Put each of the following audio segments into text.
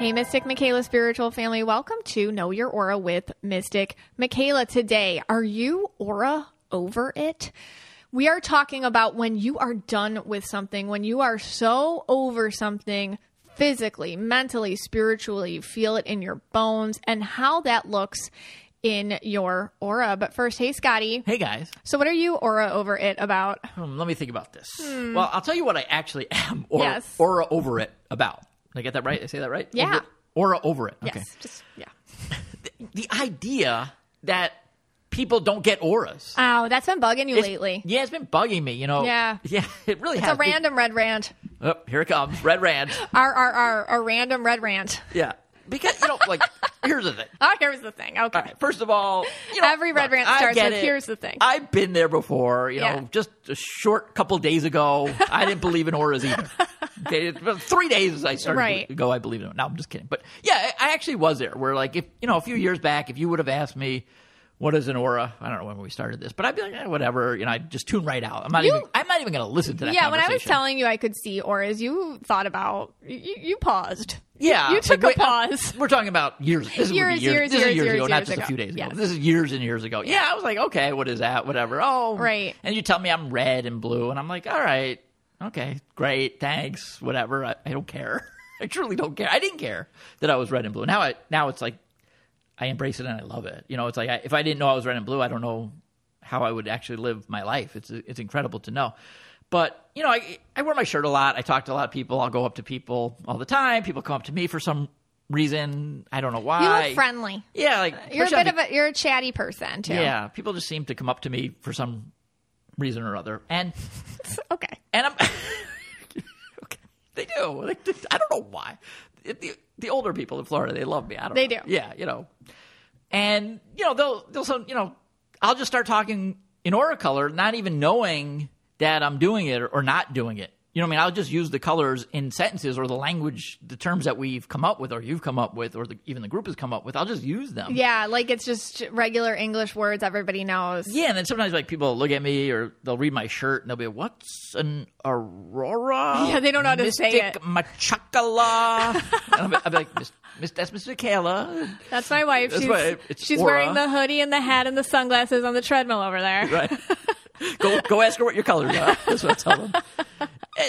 Hey, Mystic Michaela spiritual family. Welcome to Know Your Aura with Mystic Michaela. Today, are you aura over it? We are talking about when you are done with something, when you are so over something physically, mentally, spiritually, you feel it in your bones, and how that looks in your aura. But first, hey, Scotty. Hey, guys. So what are you aura over it about? Let me think about this. Well, I'll tell you what I actually am aura over it about. Did I get that right? Did I say that right? Yeah. Aura over it. Okay. Yes. The idea that people don't get auras. Oh, that's been bugging you lately. Yeah, it's been bugging me, you know. Yeah. Yeah, it really has. It's a random red rant. Oh, here it comes. Red rant. Our random red rant. Yeah. Because, here's the thing. Oh, here's the thing. Okay. All right, first of all, every red rant starts with, here's the thing. I've been there before, Yeah. just a short couple days ago. I didn't believe in auras either. Okay, 3 days I started ago, I believed in it. No, I'm just kidding. But yeah, I actually was there where if, a few years back, if you would have asked me, what is an aura? I don't know when we started this, but I'd be like, whatever. I'd just tune right out. I'm not even going to listen to that conversation. When I was telling you I could see auras, you thought about, you paused. Yeah. You took a pause. We're talking about years. This is years ago, not just a few days ago. Yes. This is years and years ago. Yeah, I was like, okay, what is that? Whatever. Oh. Right. And you tell me I'm red and blue, and I'm like, all right. Okay, great, thanks, whatever. I don't care. I truly don't care. I didn't care that I was red and blue. Now it's like I embrace it and I love it. It's like if I didn't know I was red and blue, I don't know how I would actually live my life. It's incredible to know. But, I wear my shirt a lot. I talk to a lot of people. I'll go up to people all the time. People come up to me for some reason. I don't know why. You look friendly. Yeah, you're a chatty person too. Yeah, people just seem to come up to me for some reason or other. And okay. And I'm okay. They do. I don't know why. The older people in Florida, they love me. I don't know. They do. Yeah, And they'll I'll just start talking in aura color, not even knowing that I'm doing it or not doing it. I'll just use the colors in sentences or the language, the terms that we've come up with or you've come up with or even the group has come up with. I'll just use them. Yeah, it's just regular English words everybody knows. Yeah, and then sometimes people look at me or they'll read my shirt and they'll be, what's an aurora? Yeah, they don't know how to say it. Machakala. And I'll be like, that's Miss Michaela. That's my wife. She's wearing the hoodie and the hat and the sunglasses on the treadmill over there. Right. Go ask her what your colors are. That's what I tell them. And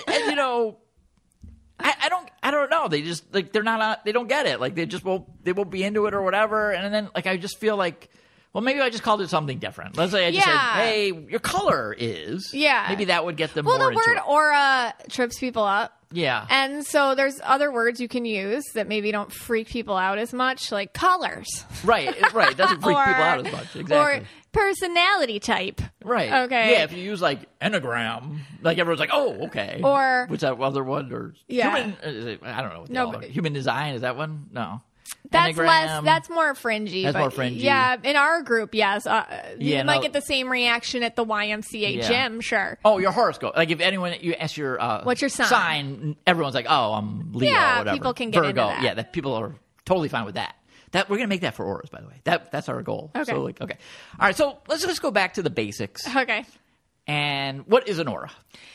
I don't know. They just they're not. They don't get it. They won't be into it or whatever. And then I just feel like, well, maybe I just called it something different. Let's say I just said, hey, your color is. Yeah. Maybe that would get them more into it. Well, the word aura trips people up. Yeah. And so there's other words you can use that maybe don't freak people out as much, like colors. Right. It doesn't freak people out as much. Exactly. Or personality type. Right. Okay. Yeah, if you use enneagram, everyone's like, oh, okay. Or what's that other one? Or human, I don't know what they all are. Human design, is that one? No. That's that's more fringy. That's more fringy. Yeah, in our group, yes. You might get the same reaction at the YMCA gym, sure. Oh, your horoscope. If anyone, you ask your what's your sign? Everyone's like, oh, I'm Leo, yeah, whatever. People can get Virgo. into that. Yeah, people are totally fine with that. We're going to make that for auras, by the way. That's our goal. Okay. So, okay. All right, so let's just go back to the basics. Okay. And what is an aura?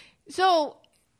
So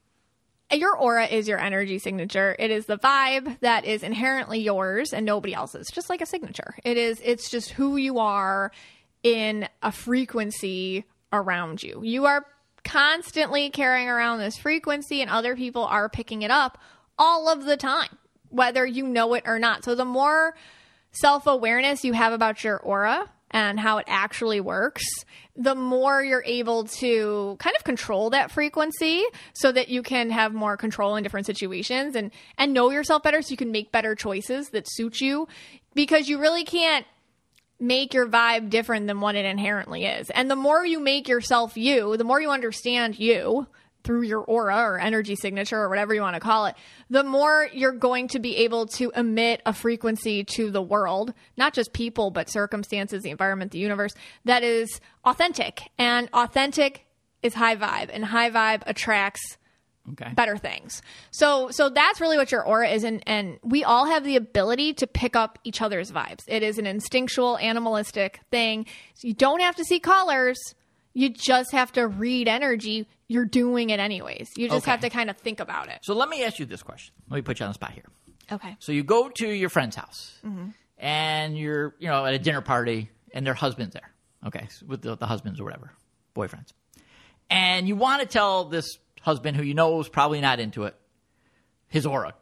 your aura is your energy signature. It is the vibe that is inherently yours and nobody else's, just like a signature. It's just who you are in a frequency around you. You are constantly carrying around this frequency and other people are picking it up all of the time, whether you know it or not. So the more self-awareness you have about your aura and how it actually works, the more you're able to kind of control that frequency so that you can have more control in different situations and know yourself better so you can make better choices that suit you, because you really can't make your vibe different than what it inherently is. And the more you make yourself you, the more you understand you through your aura or energy signature or whatever you want to call it, the more you're going to be able to emit a frequency to the world, not just people, but circumstances, the environment, the universe, that is authentic. And authentic is high vibe, and high vibe attracts better things. So that's really what your aura is. And we all have the ability to pick up each other's vibes. It is an instinctual, animalistic thing. So you don't have to see colors. You just have to read energy. You're doing it anyways. You just have to kind of think about it. So let me ask you this question. Let me put you on the spot here. Okay. So you go to your friend's house, and you're, at a dinner party, and their husband's there. Okay, so with the husbands or whatever, boyfriends. And you want to tell this husband, who you know is probably not into it, his aura.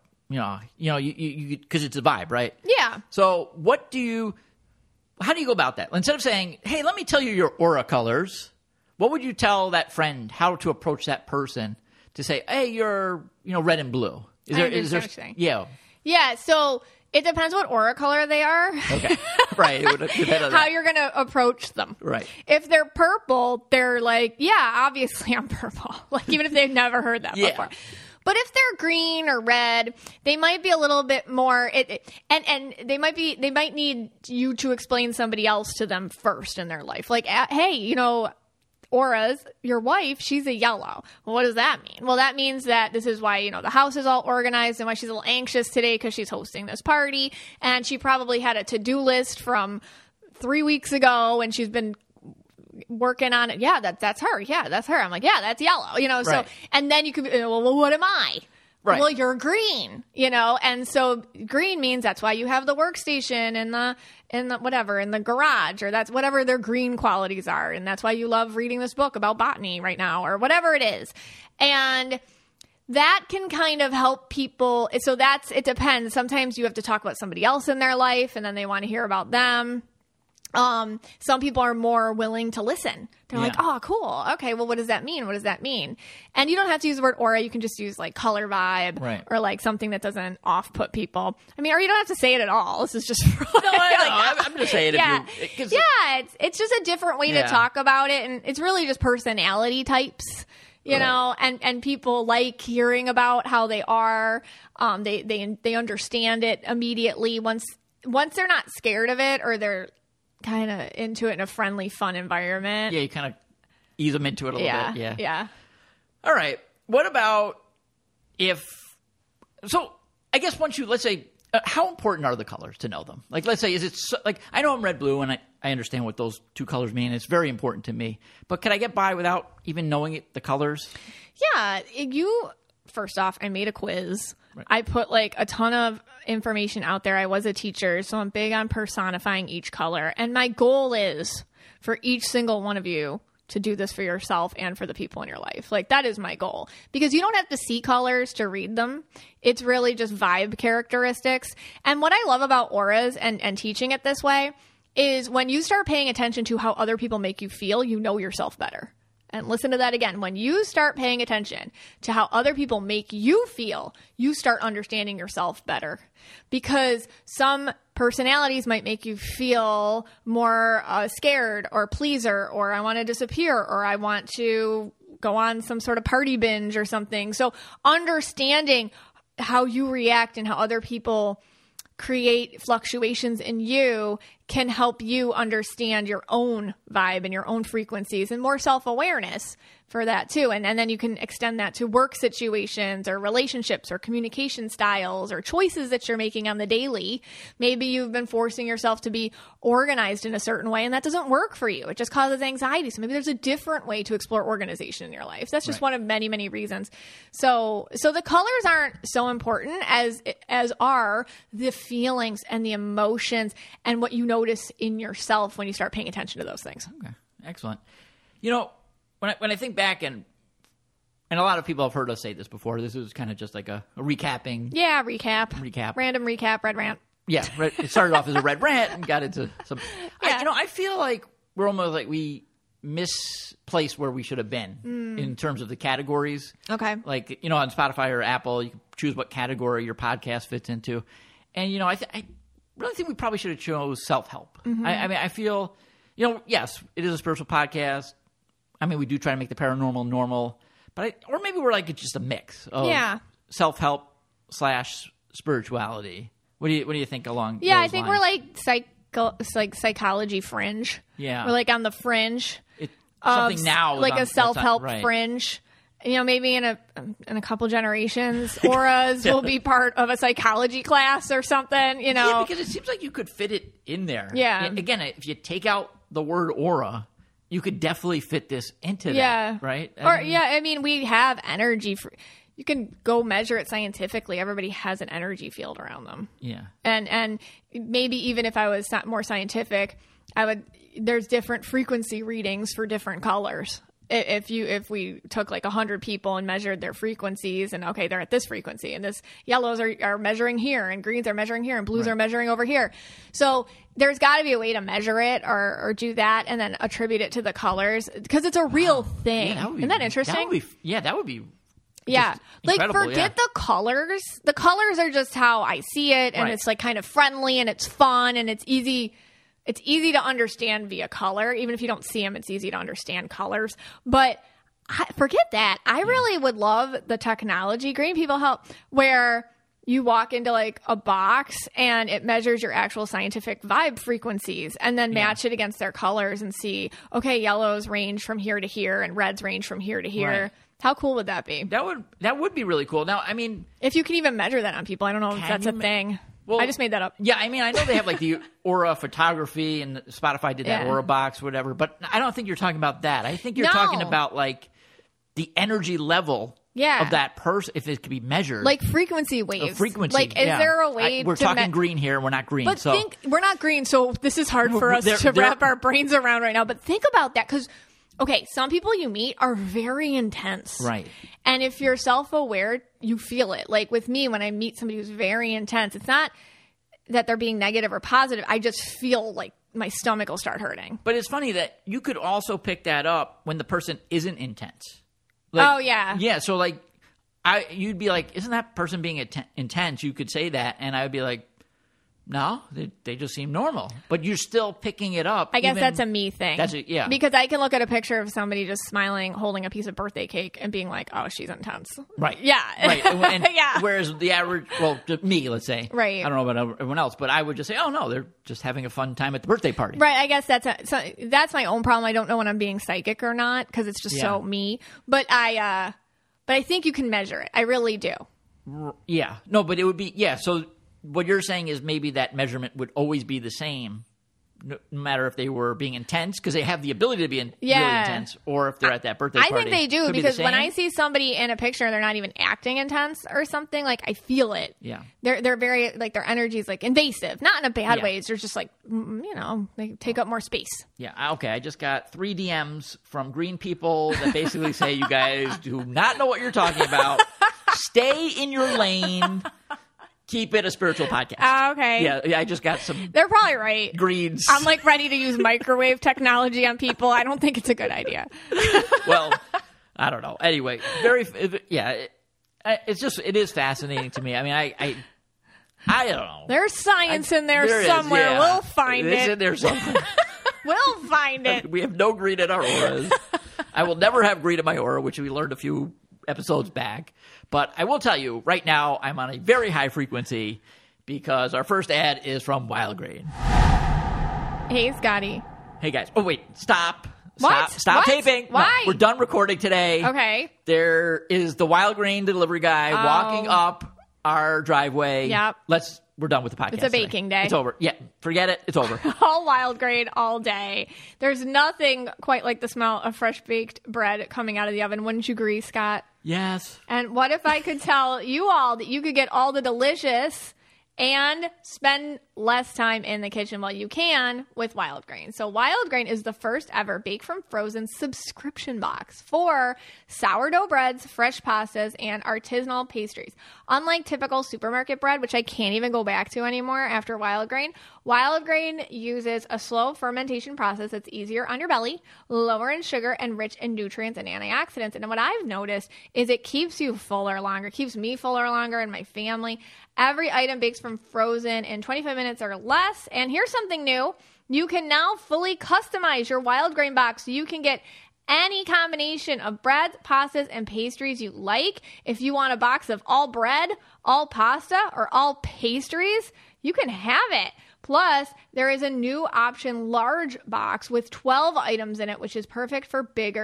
Because it's a vibe, right? Yeah. So how do you go about that? Instead of saying, hey, let me tell you your aura colors, what would you tell that friend how to approach that person to say, hey, you're, red and blue? Is there? what you're saying. Yeah. Yeah, so it depends what aura color they are. Okay. Right. It would depend on how that. you're going to approach them. Right. If they're purple, they're like, yeah, obviously I'm purple. Like, even if they've never heard that Yeah. before. But if they're green or red, they might be a little bit more, and they might need you to explain somebody else to them first in their life. Like, hey, auras, your wife, she's a yellow. Well, what does that mean? Well, that means that this is why, the house is all organized and why she's a little anxious today because she's hosting this party. And she probably had a to-do list from 3 weeks ago and she's been working on it. Yeah, that's her. Yeah, that's her. I'm like, yeah, that's yellow, so, Right. and then you could be, well, what am I? Right. Well, you're green, and so green means that's why you have the workstation in the whatever, in the garage, or that's whatever their green qualities are. And that's why you love reading this book about botany right now, or whatever it is. And that can kind of help people. So it depends. Sometimes you have to talk about somebody else in their life and then they want to hear about them. Some people are more willing to listen. They're like, oh, cool. Okay. Well, what does that mean? What does that mean? And you don't have to use the word aura. You can just use like color vibe, Right. or like something that doesn't off put people. I mean, or you don't have to say it at all. This is just for No, I know. I'm just saying. yeah. If It's just a different way to Yeah. talk about it. And it's really just personality types. Right. And people like hearing about how they are. They understand it immediately once they're not scared of it, or they're kind of into it in a friendly, fun environment. you kind of ease them into it a little bit. Yeah. All right. What about so I guess let's say, how important are the colors to know them? Like, let's say, I know I'm red, blue, and I understand what those two colors mean. It's very important to me. But can I get by without even knowing the colors? Yeah. First off, I made a quiz. Right. I put like a ton of information out there. I was a teacher, so I'm big on personifying each color. And my goal is for each single one of you to do this for yourself and for the people in your life. Like, that is my goal, because you don't have to see colors to read them. It's really just vibe characteristics. And what I love about auras and teaching it this way is when you start paying attention to how other people make you feel, you know yourself better. And listen to that again. When you start paying attention to how other people make you feel, you start understanding yourself better. Because some personalities might make you feel more scared or pleaser, or I want to disappear, or I want to go on some sort of party binge or something. So understanding how you react and how other people create fluctuations in you can help you understand your own vibe and your own frequencies, and more self-awareness for that too. And then you can extend that to work situations or relationships or communication styles or choices that you're making on the daily. Maybe you've been forcing yourself to be organized in a certain way and that doesn't work for you. It just causes anxiety. So maybe there's a different way to explore organization in your life. That's just one of many, many reasons. So the colors aren't so important as are the feelings and the emotions and what you notice in yourself when you start paying attention to those things. Okay. Excellent. When I think back, and a lot of people have heard us say this before, this is kind of just like a recapping. Yeah, recap. Random recap, red rant. Yeah, it started off as a red rant and got into some. Yeah. I feel like we're almost like we misplaced where we should have been in terms of the categories. Okay. Like, on Spotify or Apple, you can choose what category your podcast fits into. And, I really think we probably should have chose self-help. Mm-hmm. I feel, yes, it is a spiritual podcast. I mean, we do try to make the paranormal normal, or maybe we're like, it's just a mix of self-help / spirituality. What do you think along those I think lines? we're like psychology fringe. Yeah. We're like on the fringe. Something now. Like a self-help fringe. Maybe in a couple generations, auras will be part of a psychology class or something, Yeah, because it seems like you could fit it in there. Yeah. Again, if you take out the word aura, you could definitely fit this into that, right? I mean, we have energy. you can go measure it scientifically. Everybody has an energy field around them. Yeah. And maybe even if I was more scientific, there's different frequency readings for different colors. If we took like 100 people and measured their frequencies, and okay, they're at this frequency, and this yellows are measuring here, and greens are measuring here, and blues are measuring over here. So there's got to be a way to measure it or do that, and then attribute it to the colors, because it's a real thing. Yeah, Isn't that interesting? That would be. Yeah. Like, incredible, forget the colors. The colors are just how I see it, and it's like kind of friendly, and it's fun, and it's easy. It's easy to understand via color. Even if you don't see them, it's easy to understand colors. But forget that. I really would love the technology. Green people help, where you walk into like a box and it measures your actual scientific vibe frequencies, and then match it against their colors and see, okay, yellows range from here to here and reds range from here to here. Right. How cool would that be? That would be really cool. Now, I mean, if you can even measure that on people, I don't know if that's a thing. Well, I just made that up. Yeah, I mean, I know they have like the Aura photography, and Spotify did that Aura box, whatever. But I don't think you're talking about that. I think you're talking about like the energy level of that person, if it could be measured, like frequency waves. Frequency. Like, is there a way? We're talking green here. We're not green. But so we're not green, so this is hard for us to wrap our brains around right now. But think about that, because. Okay, some people you meet are very intense. Right. And if you're self-aware, you feel it. Like with me, when I meet somebody who's very intense, it's not that they're being negative or positive. I just feel like my stomach will start hurting. But it's funny that you could also pick that up when the person isn't intense. Like, oh, yeah. Yeah, so like, you'd be like, isn't that person being intense? You could say that, and I would be like, no, they just seem normal. But you're still picking it up. I guess that's a me thing. Yeah. Because I can look at a picture of somebody just smiling, holding a piece of birthday cake, and being like, oh, she's intense. Right. Yeah. Right. And whereas the average, me, let's say. Right. I don't know about everyone else, but I would just say, oh, no, they're just having a fun time at the birthday party. Right. I guess that's my own problem. I don't know when I'm being psychic or not, because it's just so me. But I think you can measure it. I really do. Yeah. No, but it would be, so what you're saying is maybe that measurement would always be the same, no matter if they were being intense, because they have the ability to be really intense, or if they're at that birthday party. I think they do, because when I see somebody in a picture and they're not even acting intense or something, like, I feel it. Yeah. They're very, like, their energy is like invasive, not in a bad way. It's just like, they take up more space. Yeah. Okay. I just got 3 DMs from green people that basically say, you guys do not know what you're talking about. Stay in your lane. Keep it a spiritual podcast. Okay. Yeah, I just got some. They're probably right. Greens. I'm like ready to use microwave technology on people. I don't think it's a good idea. Well, I don't know. Anyway, it is fascinating to me. I mean, I don't know. There's science in there somewhere. We'll find it. It's in there somewhere. We'll find it. We have no green in our auras. I will never have green in my aura, which we learned a few episodes back. But I will tell you, right now, I'm on a very high frequency, because our first ad is from Wild Grain. Hey, Scotty. Hey, guys. Oh, wait. Stop. What? Stop taping. Why? No, we're done recording today. Okay. There is the Wild Grain delivery guy walking up our driveway. Yep. We're done with the podcast. It's a baking day. It's over. Yeah. Forget it. It's over. All Wild Grain all day. There's nothing quite like the smell of fresh baked bread coming out of the oven. Wouldn't you agree, Scott? Yes. And what if I could tell you all that you could get all the delicious and spend less time in the kitchen while you can with Wild Grain. So Wild Grain is the first ever Bake from Frozen subscription box for sourdough breads, fresh pastas, and artisanal pastries. Unlike typical supermarket bread, which I can't even go back to anymore after Wild Grain uses a slow fermentation process that's easier on your belly, lower in sugar, and rich in nutrients and antioxidants. And what I've noticed is it keeps you fuller longer, keeps me fuller longer and my family. Every item bakes from frozen in 25 minutes or less. And here's something new. You can now fully customize your Wild Grain box so you can get any combination of breads, pastas, and pastries you like. If you want a box of all bread, all pasta, or all pastries, you can have it. Plus, there is a new option large box with 12 items in it, which is perfect for bigger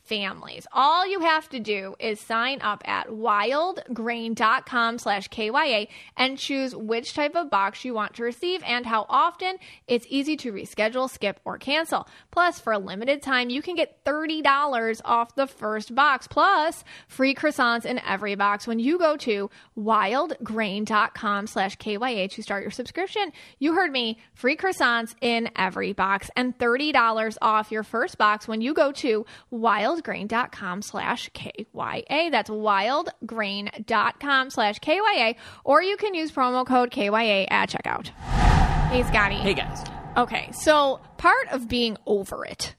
families. All you have to do is sign up at wildgrain.com/KYA and choose which type of box you want to receive and how often. It's easy to reschedule, skip, or cancel. Plus, for a limited time, you can get $30 off the first box, plus free croissants in every box when you go to wildgrain.com/KYA to start your subscription. You heard me. Free croissants in every box and $30 off your first box when you go to wildgrain.com/KYA. That's wildgrain.com/KYA, or you can use promo code KYA at checkout. Hey, Scotty. Hey, guys. Okay, so part of being over it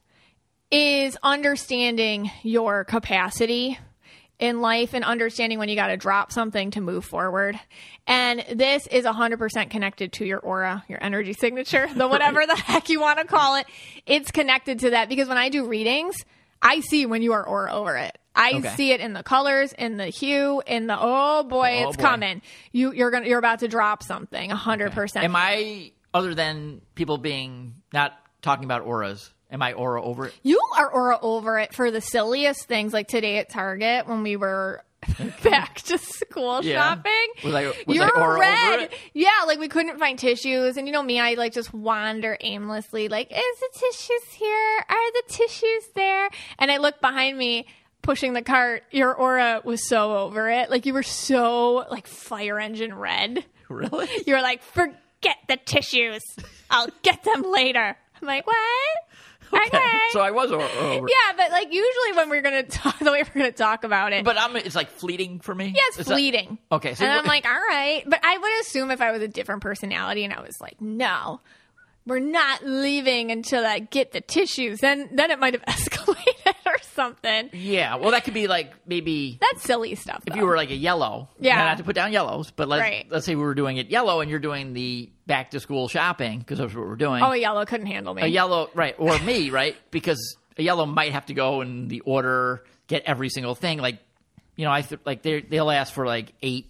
is understanding your capacity in life and understanding when you got to drop something to move forward. And this is 100% connected to your aura, your energy signature, the whatever the heck you want to call it. It's connected to that because when I do readings, I see when you are aura over it. I see it in the colors, in the hue, in the it's coming. You're about to drop something 100%. Am I, other than people being not talking about auras, am I aura over it? You are aura over it for the silliest things, like today at Target when we were back to school shopping. Was I You're aura red. over it? Yeah, like we couldn't find tissues, and you know me, I like just wander aimlessly, like, is the tissues here? Are the tissues there? And I look behind me, pushing the cart. Your aura was so over it. Like you were so like fire engine red. Really? You were like, forget the tissues. I'll get them later. I'm like, what? Okay. So I was over it. Yeah, but like usually when we're gonna talk, the way we're gonna talk about it, But it's like fleeting for me? yeah, it's fleeting. Okay. So And I'm like, all right. But I would assume if I was a different personality and I was like, no, we're not leaving until I get the tissues, then it might have escalated or something. yeah. Well, that could be like maybe That's silly stuff. if though. you were like a yellow. Yeah. Not to put down yellows, but Right. let's say we were doing it yellow and you're doing the back to school shopping because that's what we're doing. Oh, a yellow couldn't handle me. A yellow, right, or me, right? Because a yellow might have to go in the order, get every single thing. Like, you know, they'll ask for like 8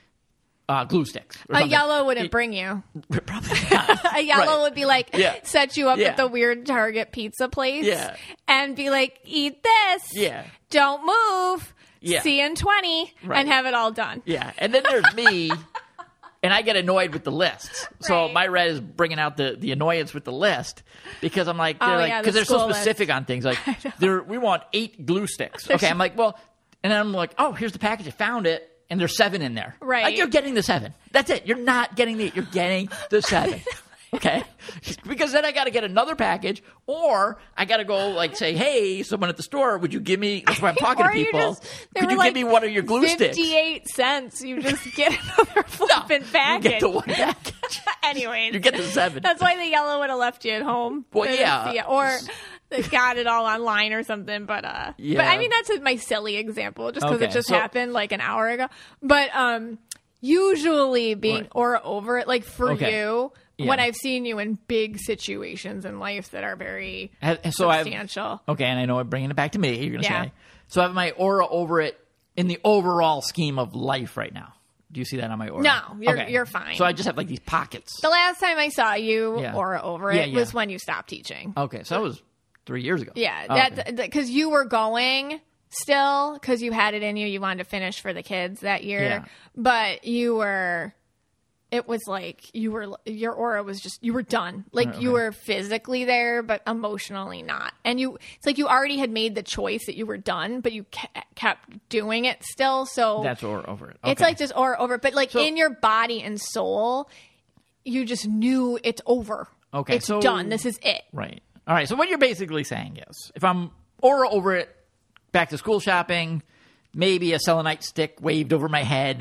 glue sticks. Or A something. yellow wouldn't bring you. Probably not. A yellow Right. would be like, Yeah. set you up Yeah. at the weird Target pizza place. Yeah. And be like, eat this. Yeah. Don't move. Yeah. See you in 20. Right. And have it all done. Yeah, and then there's me, and I get annoyed with the lists. So Right. my red is bringing out the annoyance with the list because I'm like, they're yeah, because the they're so school specific on things. Like, we want 8 glue sticks. Okay, I'm like, well, and then I'm like, oh, here's the package. I found it, and there's 7 in there. Right. Like, you're getting the 7. That's it. You're not getting the 8. You're getting the 7. Okay, because then I got to get another package, or I got to go like say, "Hey, someone at the store, would you give me?" That's why I'm talking to Or you people. just- they Could were you like give me one of your glue sticks? 58 cents. You just get another flipping package. You get the one package. Anyways. You get the 7. That's why the yellow would have left you at home. Well, They didn't yeah. see it. Or they got it all online or something. But But Yeah. I mean, that's my silly example just because Okay, it just so- happened like an hour ago. But usually being Right. aura over it, like for Okay. you, Yeah. when I've seen you in big situations in life that are very So I've substantial. okay, and I know I'm bringing it back to me. You're gonna Yeah. say so. I have my aura over it in the overall scheme of life right now. Do you see that on my aura? No, you're- Okay. you're fine. So I just have like these pockets. The last time I saw you Yeah. aura over Yeah, it yeah. was when you stopped teaching. Okay, so that was 3 years ago. Yeah, Okay. that's because you were going still because you had it in you. You wanted to finish for the kids that year, Yeah. but you were. It was like your aura was just you were done. Like you were physically there, but emotionally not. And it's like you already had made the choice that you were done, but you kept doing it still. So That's aura over it. it's Okay. like just aura over. But like in your body and soul, you just knew it's over. Okay, it's so- done. This is it. Right. All right. So what you're basically saying is, if I'm aura over it, back to school shopping, maybe a selenite stick waved over my head,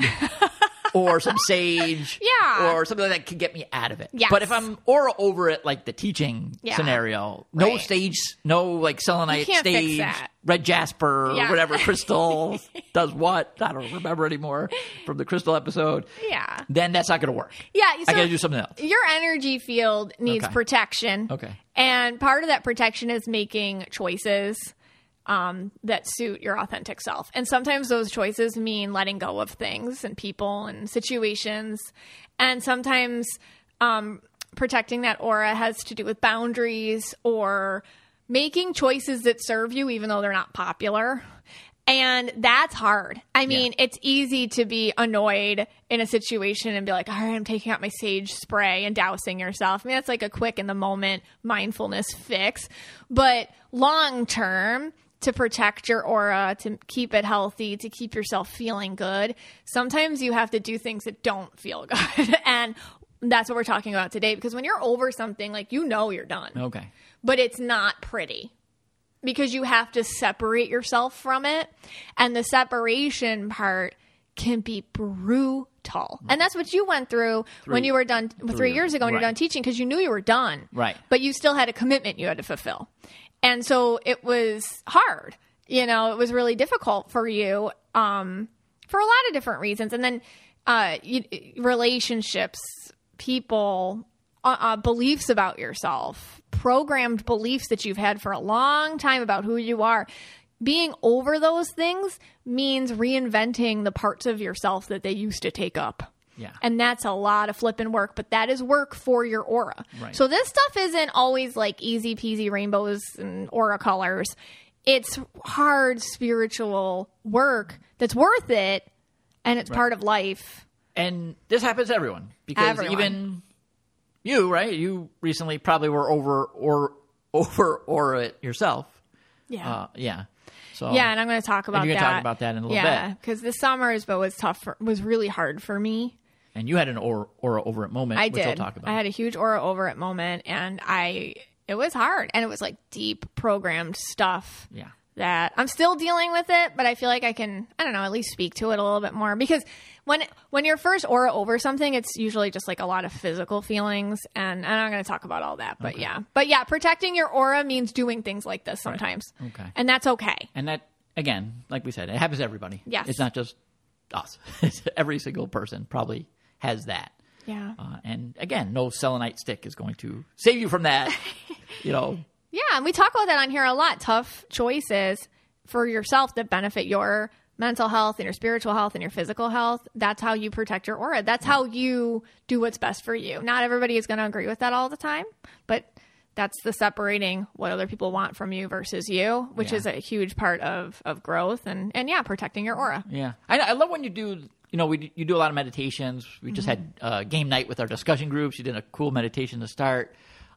or some sage, Yeah. or something like that could get me out of it. Yes. But if I'm aura over it, like the teaching Yeah. scenario, no Right. stage, no like selenite You can't fix stage, that. red jasper, Yeah. or whatever crystal does what. I don't remember anymore from the crystal episode. Yeah. Then that's not going to work. Yeah, I so got to do something else. Your energy field needs Okay. protection. Okay. And part of that protection is making choices that suit your authentic self. And sometimes those choices mean letting go of things and people and situations. And sometimes protecting that aura has to do with boundaries or making choices that serve you, even though they're not popular. And that's hard. I mean, it's easy to be annoyed in a situation and be like, all right, I'm taking out my sage spray and dousing yourself. I mean, that's like a quick in the moment mindfulness fix. But long term, to protect your aura, to keep it healthy, to keep yourself feeling good, sometimes you have to do things that don't feel good. And that's what we're talking about today. Because when you're over something, like, you know you're done. Okay. But it's not pretty. Because you have to separate yourself from it. And the separation part can be brutal. And that's what you went through when you were done 3 years ago when you were done teaching, because you knew you were done. Right. But you still had a commitment you had to fulfill. And so it was hard. You know, it was really difficult for you for a lot of different reasons. And then relationships, people, beliefs about yourself, programmed beliefs that you've had for a long time about who you are. Being over those things means reinventing the parts of yourself that they used to take up. Yeah. And that's a lot of flipping work, but that is work for your aura. Right. So this stuff isn't always like easy peasy rainbows and aura colors. It's hard spiritual work that's worth it, and it's part of life. And this happens to everyone, because even you, right? You recently probably were over aura it yourself. Yeah. Yeah. So yeah, and I'm going to talk about that. You're going to talk about that in a little bit. Yeah, because the summers, but was really hard for me. And you had an aura over it moment, which did. I'll talk about. I had a huge aura over it moment, and it was hard, and it was like deep programmed stuff. Yeah. That I'm still dealing with it, but I feel like I can, I don't know, at least speak to it a little bit more, because when you're first aura over something, it's usually just like a lot of physical feelings, and I'm not going to talk about all that, but yeah, protecting your aura means doing things like this sometimes. Right. Okay. And that's okay. And that, again, like we said, it happens to everybody. Yes. It's not just us. Every single person probably has that. Yeah. And again, no selenite stick is going to save you from that, you know. Yeah, and we talk about that on here a lot. Tough choices for yourself that benefit your mental health and your spiritual health and your physical health. That's how you protect your aura. That's how you do what's best for you. Not everybody is going to agree with that all the time, but that's the separating what other people want from you versus you, which is a huge part of growth and protecting your aura. Yeah. I love when you do, you know, you do a lot of meditations. We just had game night with our discussion groups. You did a cool meditation to start.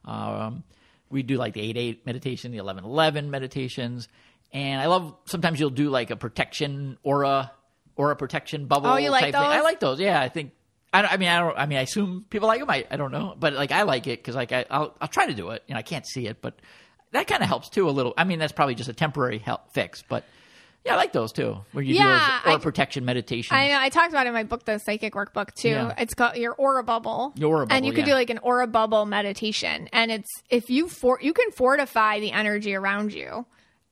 We do like the 8-8 meditation, the 11-11 meditations. And I love, sometimes you'll do like a protection aura protection bubble. Oh, you like type those? thing. I like those. Yeah, I think. I assume people like them. I don't know, but like I like it because like I'll try to do it. You know, I can't see it, but that kind of helps too a little. I mean, that's probably just a temporary fix, but yeah, I like those too. Where you do those aura protection meditation. I talked about it in my book, the Psychic Workbook too. Yeah. It's called your aura bubble. Your aura bubble, and you could do like an aura bubble meditation, and it's if you can fortify the energy around you,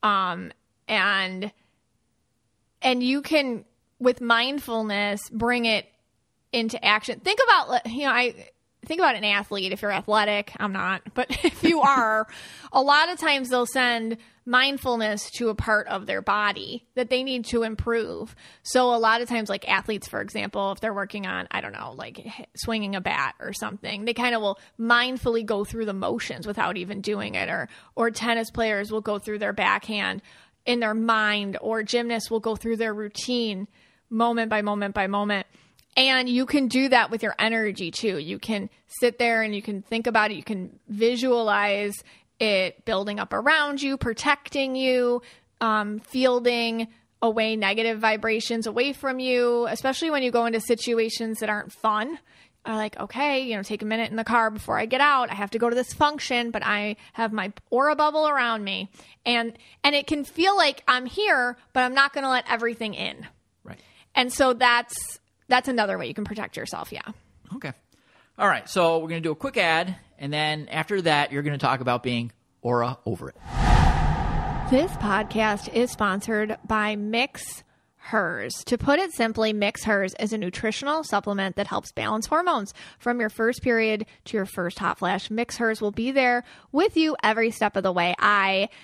and you can with mindfulness bring it into action. Think about an athlete. If you're athletic, I'm not, but if you are, a lot of times they'll send mindfulness to a part of their body that they need to improve. So a lot of times, like athletes, for example, if they're working on, I don't know, like swinging a bat or something, they kind of will mindfully go through the motions without even doing it. Or tennis players will go through their backhand in their mind, or gymnasts will go through their routine moment by moment by moment. And you can do that with your energy too. You can sit there and you can think about it. You can visualize it building up around you, protecting you, fielding away negative vibrations away from you, especially when you go into situations that aren't fun. Like, okay, take a minute in the car before I get out. I have to go to this function, but I have my aura bubble around me. And it can feel like I'm here, but I'm not going to let everything in. Right. And so that's another way you can protect yourself. Yeah. Okay. All right. So we're going to do a quick ad. And then after that, you're going to talk about being aura over it. This podcast is sponsored by Mix Hers. To put it simply, Mix Hers is a nutritional supplement that helps balance hormones. From your first period to your first hot flash, Mix Hers will be there with you every step of the way. I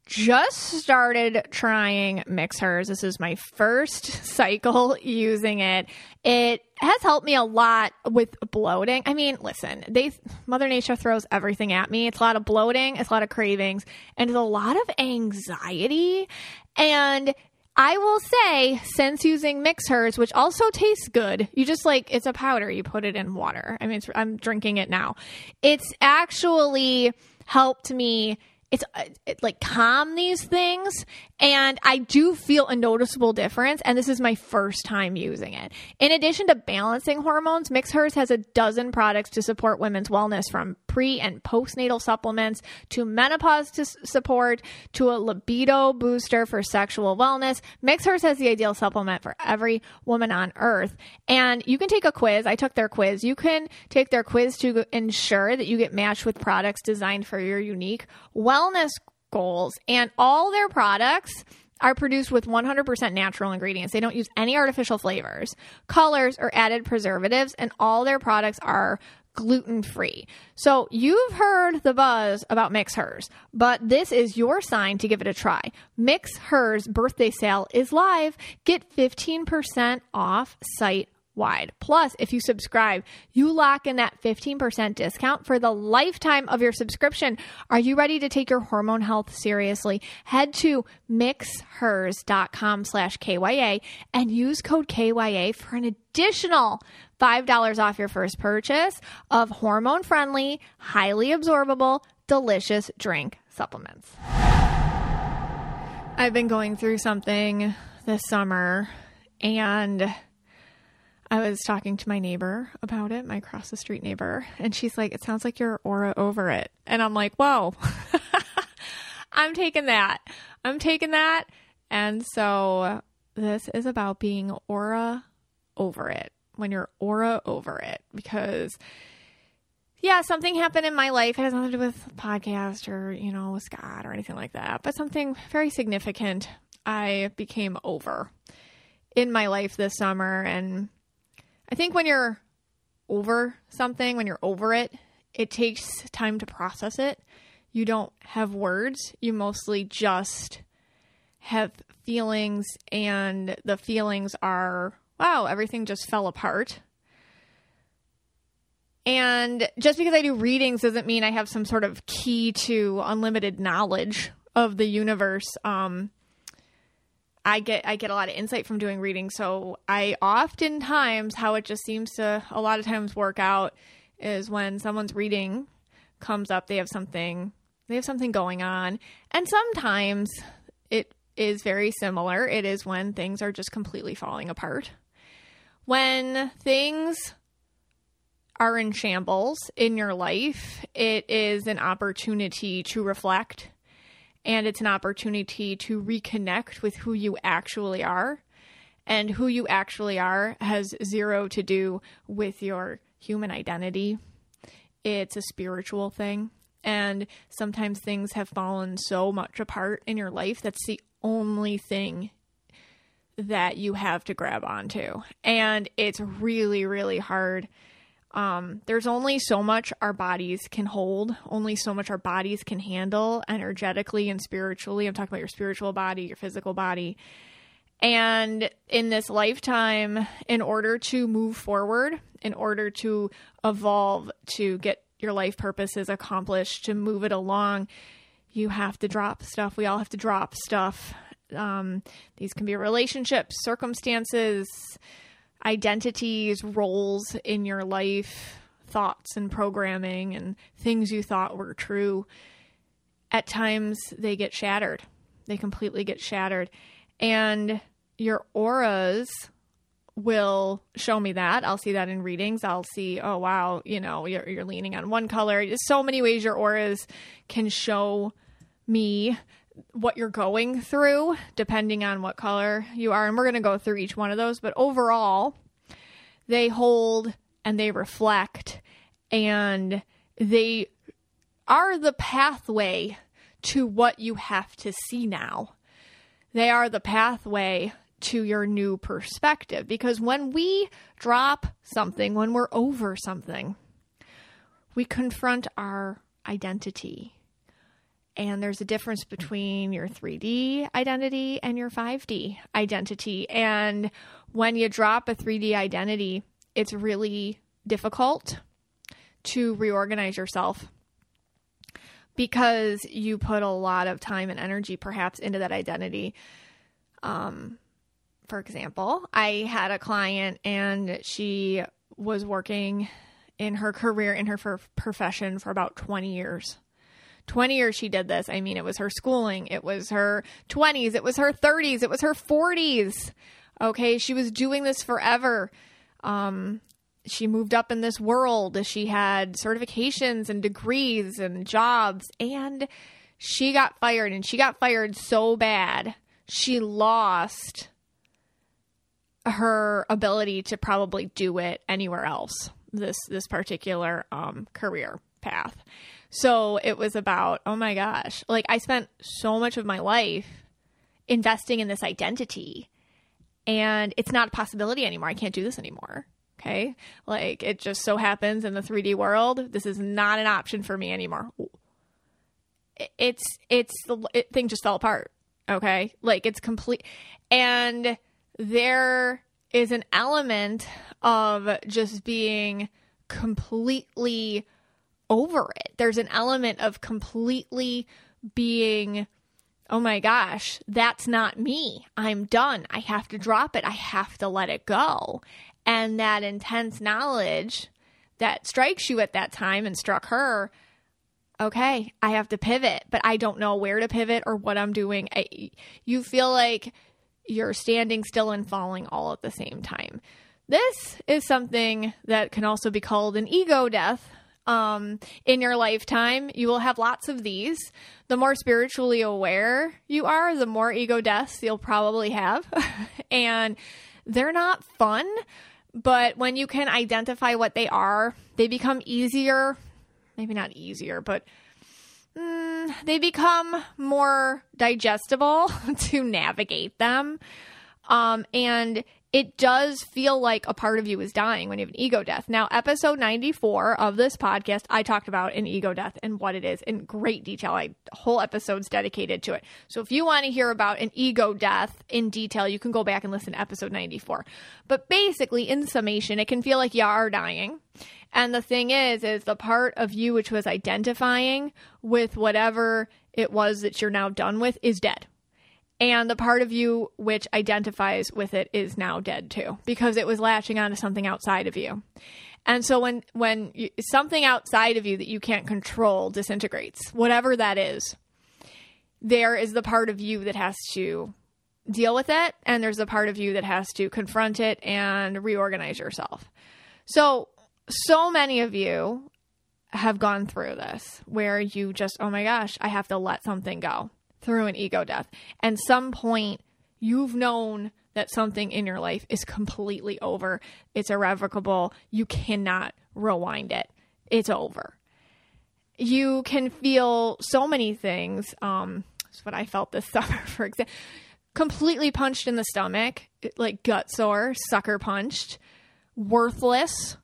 just started trying Mix Hers. This is my first cycle using it. It has helped me a lot with bloating. I mean, listen, Mother Nature throws everything at me. It's a lot of bloating, it's a lot of cravings, and it's a lot of anxiety. And I will say, since using Mix Hers, which also tastes good, you just it's a powder, you put it in water. I mean, I'm drinking it now. It's actually helped me. It calm these things, and I do feel a noticeable difference, and this is my first time using it. In addition to balancing hormones, Mix Hers has a dozen products to support women's wellness, from pre and postnatal supplements to menopause support to a libido booster for sexual wellness. Mix Hers has the ideal supplement for every woman on earth. And you can take a quiz. I took their quiz. You can take their quiz to ensure that you get matched with products designed for your unique wellness goals. And all their products are produced with 100% natural ingredients. They don't use any artificial flavors, colors, or added preservatives, and all their products are gluten-free. So you've heard the buzz about Mix Hers, but this is your sign to give it a try. Mix Hers birthday sale is live. Get 15% off site-wide. Plus, if you subscribe, you lock in that 15% discount for the lifetime of your subscription. Are you ready to take your hormone health seriously? Head to mixhers.com/KYA and use code KYA for an additional $5 off your first purchase of hormone-friendly, highly absorbable, delicious drink supplements. I've been going through something this summer, and I was talking to my neighbor about it, my across the street neighbor, and she's like, "It sounds like you're aura over it." And I'm like, whoa, I'm taking that. And so this is about being aura over it. When you're aura over it, because something happened in my life. It has nothing to do with podcast or, with Scott or anything like that, but something very significant I became over in my life this summer. And I think when you're over something, when you're over it, it takes time to process it. You don't have words. You mostly just have feelings, and the feelings are, wow, everything just fell apart. And just because I do readings doesn't mean I have some sort of key to unlimited knowledge of the universe. I get a lot of insight from doing readings. So I oftentimes, how it just seems to a lot of times work out is when someone's reading comes up, they have something going on. And sometimes it is very similar. It is when things are just completely falling apart. When things are in shambles in your life, it is an opportunity to reflect, and it's an opportunity to reconnect with who you actually are. And who you actually are has zero to do with your human identity. It's a spiritual thing. And sometimes things have fallen so much apart in your life that's the only thing that you have to grab onto. And it's really, really hard. There's only so much our bodies can hold, only so much our bodies can handle energetically and spiritually. I'm talking about your spiritual body, your physical body. And in this lifetime, in order to move forward, in order to evolve, to get your life purposes accomplished, to move it along, you have to drop stuff. We all have to drop stuff. These can be relationships, circumstances, identities, roles in your life, thoughts and programming, and things you thought were true. At times they get shattered. They completely get shattered. And your auras will show me that. I'll see that in readings. I'll see, oh, wow, you're leaning on one color. There's so many ways your auras can show me what you're going through, depending on what color you are. And we're going to go through each one of those. But overall, they hold and they reflect, and they are the pathway to what you have to see now. They are the pathway to your new perspective. Because when we drop something, when we're over something, we confront our identity. And there's a difference between your 3D identity and your 5D identity. And when you drop a 3D identity, it's really difficult to reorganize yourself because you put a lot of time and energy perhaps into that identity. For example, I had a client and she was working in her career, in her profession for about 20 years. 20 years she did this. I mean, it was her schooling. It was her 20s. It was her 30s. It was her 40s. Okay. She was doing this forever. She moved up in this world. She had certifications and degrees and jobs, and she got fired, and she got fired so bad. She lost her ability to probably do it anywhere else, this particular career path. So it was about, oh my gosh, like I spent so much of my life investing in this identity, and it's not a possibility anymore. I can't do this anymore. Okay. Like it just so happens in the 3D world, this is not an option for me anymore. Thing just fell apart. Okay. Like it's complete. And there is an element of just being completely over it. There's an element of completely being, oh my gosh, that's not me. I'm done. I have to drop it. I have to let it go. And that intense knowledge that strikes you at that time and struck her, okay, I have to pivot, but I don't know where to pivot or what I'm doing. You feel like you're standing still and falling all at the same time. This is something that can also be called an ego death. In your lifetime, you will have lots of these. The more spiritually aware you are, the more ego deaths you'll probably have. And they're not fun, but when you can identify what they are, they become easier. Maybe not easier, but they become more digestible to navigate them. And it does feel like a part of you is dying when you have an ego death. Now, episode 94 of this podcast, I talked about an ego death and what it is in great detail. Whole episode's dedicated to it. So if you want to hear about an ego death in detail, you can go back and listen to episode 94. But basically, in summation, it can feel like you are dying. And the thing is the part of you which was identifying with whatever it was that you're now done with is dead. And the part of you which identifies with it is now dead too, because it was latching onto something outside of you. And so when something outside of you that you can't control disintegrates, whatever that is, there is the part of you that has to deal with it. And there's the part of you that has to confront it and reorganize yourself. So many of you have gone through this where you just, oh my gosh, I have to let something go. Through an ego death. And some point you've known that something in your life is completely over. It's irrevocable. You cannot rewind it. It's over. You can feel so many things. That's what I felt this summer, for example. Completely punched in the stomach, like gut sore, sucker punched, worthless,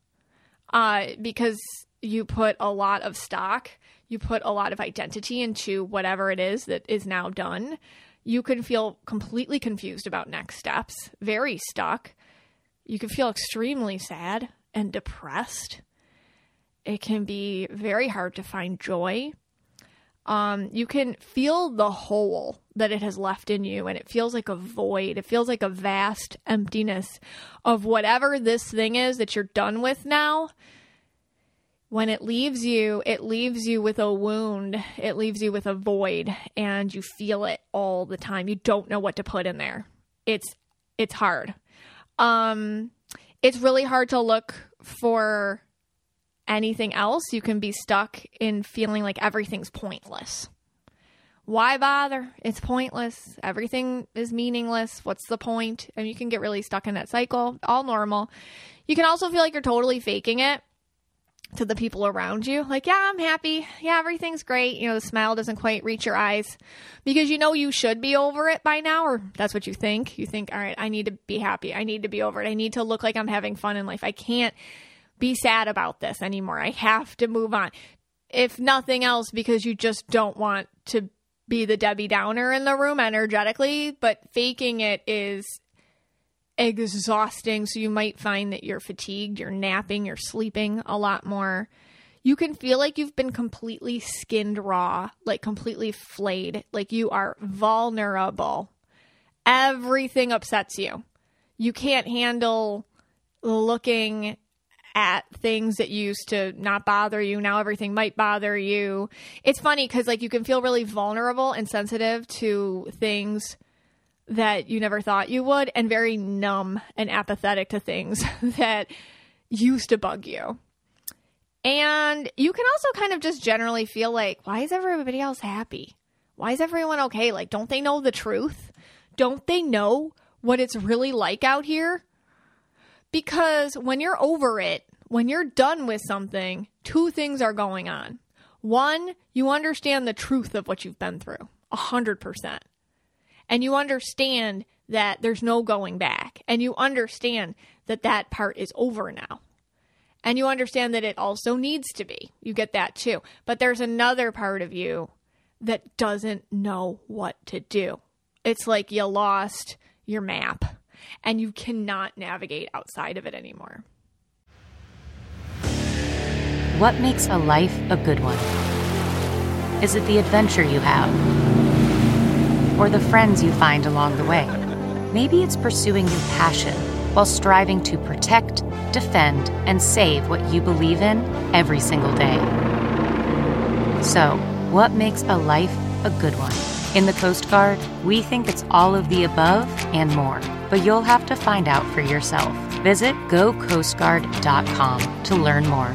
because you put a lot of stock. You put a lot of identity into whatever it is that is now done. You can feel completely confused about next steps, very stuck. You can feel extremely sad and depressed. It can be very hard to find joy. You can feel the hole that it has left in you, and it feels like a void. It feels like a vast emptiness of whatever this thing is that you're done with now. When it leaves you with a wound. It leaves you with a void, and you feel it all the time. You don't know what to put in there. It's hard. It's really hard to look for anything else. You can be stuck in feeling like everything's pointless. Why bother? It's pointless. Everything is meaningless. What's the point? And you can get really stuck in that cycle. All normal. You can also feel like you're totally faking it to the people around you. Like, yeah, I'm happy. Yeah, everything's great. You know, the smile doesn't quite reach your eyes because you know you should be over it by now, or that's what you think. You think, all right, I need to be happy. I need to be over it. I need to look like I'm having fun in life. I can't be sad about this anymore. I have to move on. if nothing else, because you just don't want to be the Debbie Downer in the room energetically, but faking it is exhausting. So you might find that you're fatigued, you're napping, you're sleeping a lot more. You can feel like you've been completely skinned raw, like completely flayed, like you are vulnerable. Everything upsets you. You can't handle looking at things that used to not bother you. Now everything might bother you. It's funny because like you can feel really vulnerable and sensitive to things that you never thought you would, and very numb and apathetic to things that used to bug you. And you can also kind of just generally feel like, why is everybody else happy? Why is everyone okay? Like, don't they know the truth? Don't they know what it's really like out here? Because when you're over it, when you're done with something, two things are going on. One, you understand the truth of what you've been through, 100%. And you understand that there's no going back. And you understand that that part is over now. And you understand that it also needs to be. You get that too. But there's another part of you that doesn't know what to do. It's like you lost your map and you cannot navigate outside of it anymore. What makes a life a good one? Is it the adventure you have? Or the friends you find along the way? Maybe it's pursuing your passion while striving to protect, defend, and save what you believe in every single day. So, what makes a life a good one? In the Coast Guard, we think it's all of the above and more, but you'll have to find out for yourself. Visit gocoastguard.com to learn more.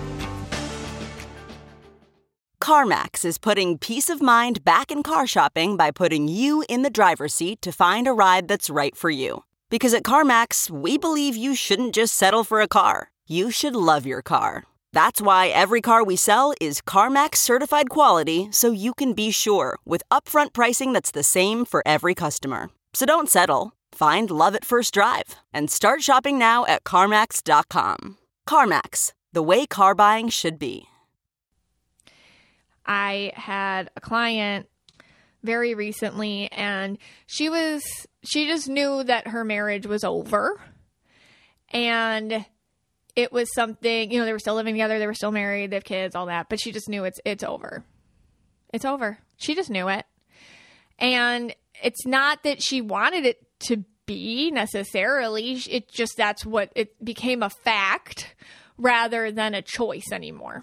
CarMax is putting peace of mind back in car shopping by putting you in the driver's seat to find a ride that's right for you. Because at CarMax, we believe you shouldn't just settle for a car. You should love your car. That's why every car we sell is CarMax certified quality, so you can be sure with upfront pricing that's the same for every customer. So don't settle. Find love at first drive and start shopping now at CarMax.com. CarMax, the way car buying should be. I had a client very recently, and she just knew that her marriage was over, and it was something, they were still living together, they were still married, they have kids, all that, but she just knew it's over. It's over. She just knew it. And it's not that she wanted it to be necessarily, that's what it became, a fact rather than a choice anymore.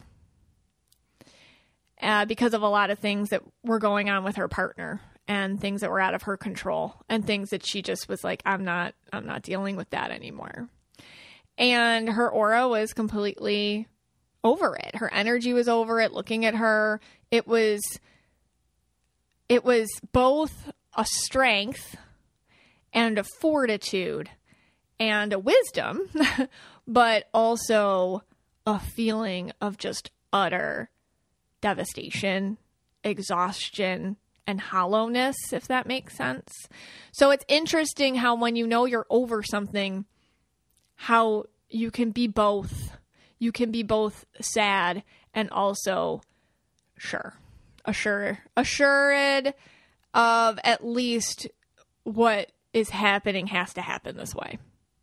Because of a lot of things that were going on with her partner and things that were out of her control and things that she just was like, I'm not dealing with that anymore. And her aura was completely over it. Her energy was over it. Looking at her, it was both a strength and a fortitude and a wisdom, but also a feeling of just utter devastation, exhaustion, and hollowness, if that makes sense. So it's interesting how when you know you're over something, how you can be both. You can be both sad and also assured of at least what is happening has to happen this way.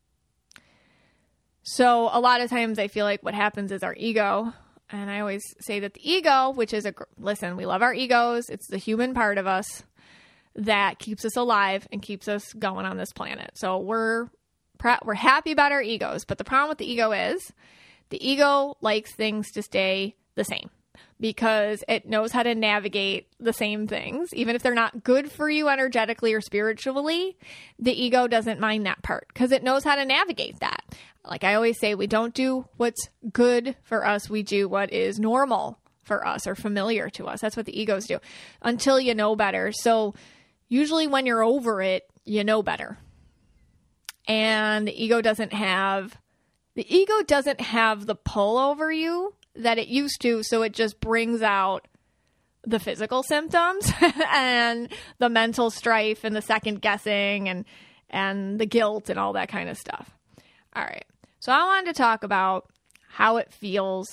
So a lot of times I feel like what happens is our ego. And I always say that the ego, which is listen, we love our egos. It's the human part of us that keeps us alive and keeps us going on this planet. So we're happy about our egos. But the problem with the ego likes things to stay the same because it knows how to navigate the same things. Even if they're not good for you energetically or spiritually, the ego doesn't mind that part because it knows how to navigate that. Like I always say, we don't do what's good for us. We do what is normal for us or familiar to us. That's what the egos do until you know better. So usually when you're over it, you know better. And the ego doesn't have the pull over you that it used to. So it just brings out the physical symptoms and the mental strife and the second guessing and the guilt and all that kind of stuff. All right. So I wanted to talk about how it feels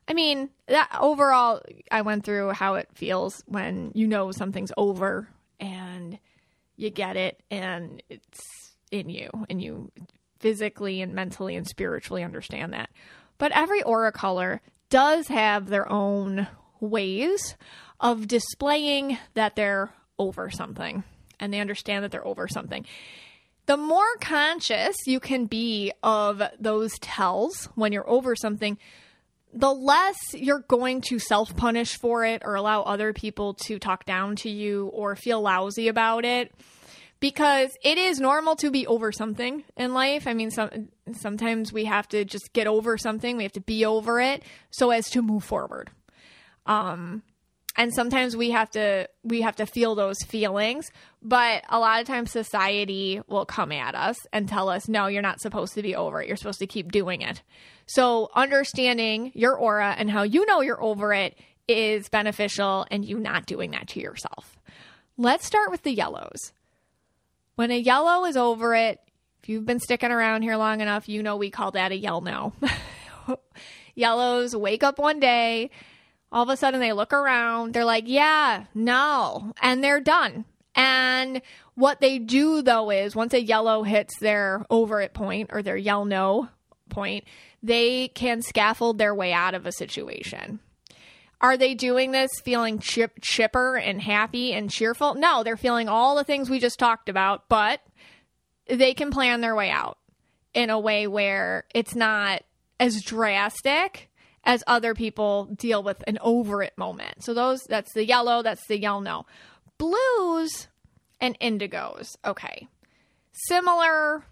I mean, that overall, I went through how it feels when you know something's over and you get it and it's in you and you physically and mentally and spiritually understand that. But every aura color does have their own ways of displaying that they're over something and they understand that they're over something. The more conscious you can be of those tells when you're over something, the less you're going to self-punish for it or allow other people to talk down to you or feel lousy about it, because it is normal to be over something in life. I mean, sometimes we have to just get over something. We have to be over it so as to move forward. And sometimes we have to feel those feelings, but a lot of times society will come at us and tell us, no, you're not supposed to be over it. You're supposed to keep doing it. So understanding your aura and how you know you're over it is beneficial, and you not doing that to yourself. Let's start with the yellows. When a yellow is over it, if you've been sticking around here long enough, you know we call that a yell no. Yellows wake up one day, all of a sudden they look around, they're like, yeah, no, and they're done. And what they do, though, is once a yellow hits their over it point or their yell no point, they can scaffold their way out of a situation. Are they doing this feeling chipper and happy and cheerful? No, they're feeling all the things we just talked about, but they can plan their way out in a way where it's not as drastic as other people deal with an over it moment. So that's the yellow, that's the yell no. Blues and indigos. Okay. Similar.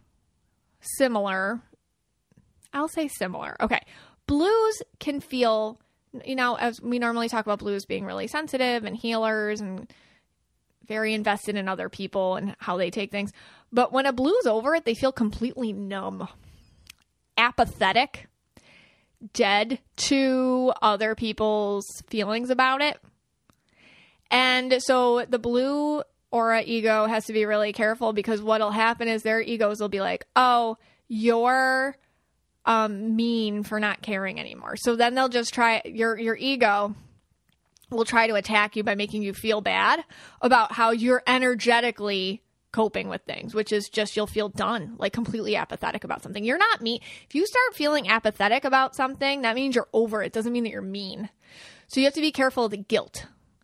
I'll say similar. Okay. Blues can feel, as we normally talk about blues being really sensitive and healers and very invested in other people and how they take things. But when a blue's over it, they feel completely numb, apathetic, dead to other people's feelings about it. And so the blue aura ego has to be really careful, because what'll happen is their egos will be like, oh, you're mean for not caring anymore. So then they'll just try, your ego will try to attack you by making you feel bad about how you're energetically coping with things, which is just, you'll feel done, like completely apathetic about something. You're not mean. If you start feeling apathetic about something, that means you're over it. Doesn't mean that you're mean. So you have to be careful of the guilt.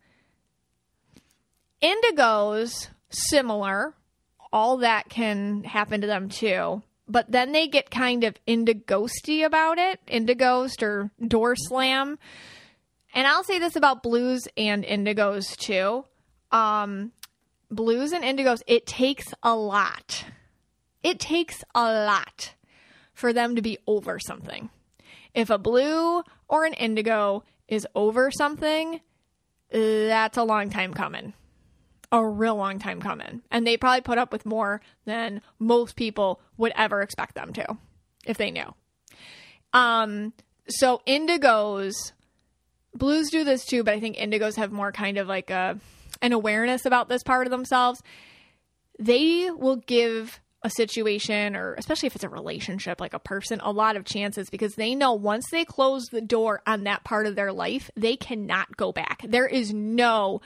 Indigos, similar. All that can happen to them too. But then they get kind of indigosty about it. Indighost or door slam. And I'll say this about blues and indigos too. Blues and indigos, it takes a lot. It takes a lot for them to be over something. If a blue or an indigo is over something, that's a long time coming. A real long time coming. And they probably put up with more than most people would ever expect them to, if they knew. So indigos, blues do this too, but I think indigos have more kind of like an awareness about this part of themselves. They will give a situation, or especially if it's a relationship, like a person, a lot of chances, because they know once they close the door on that part of their life, they cannot go back. There is no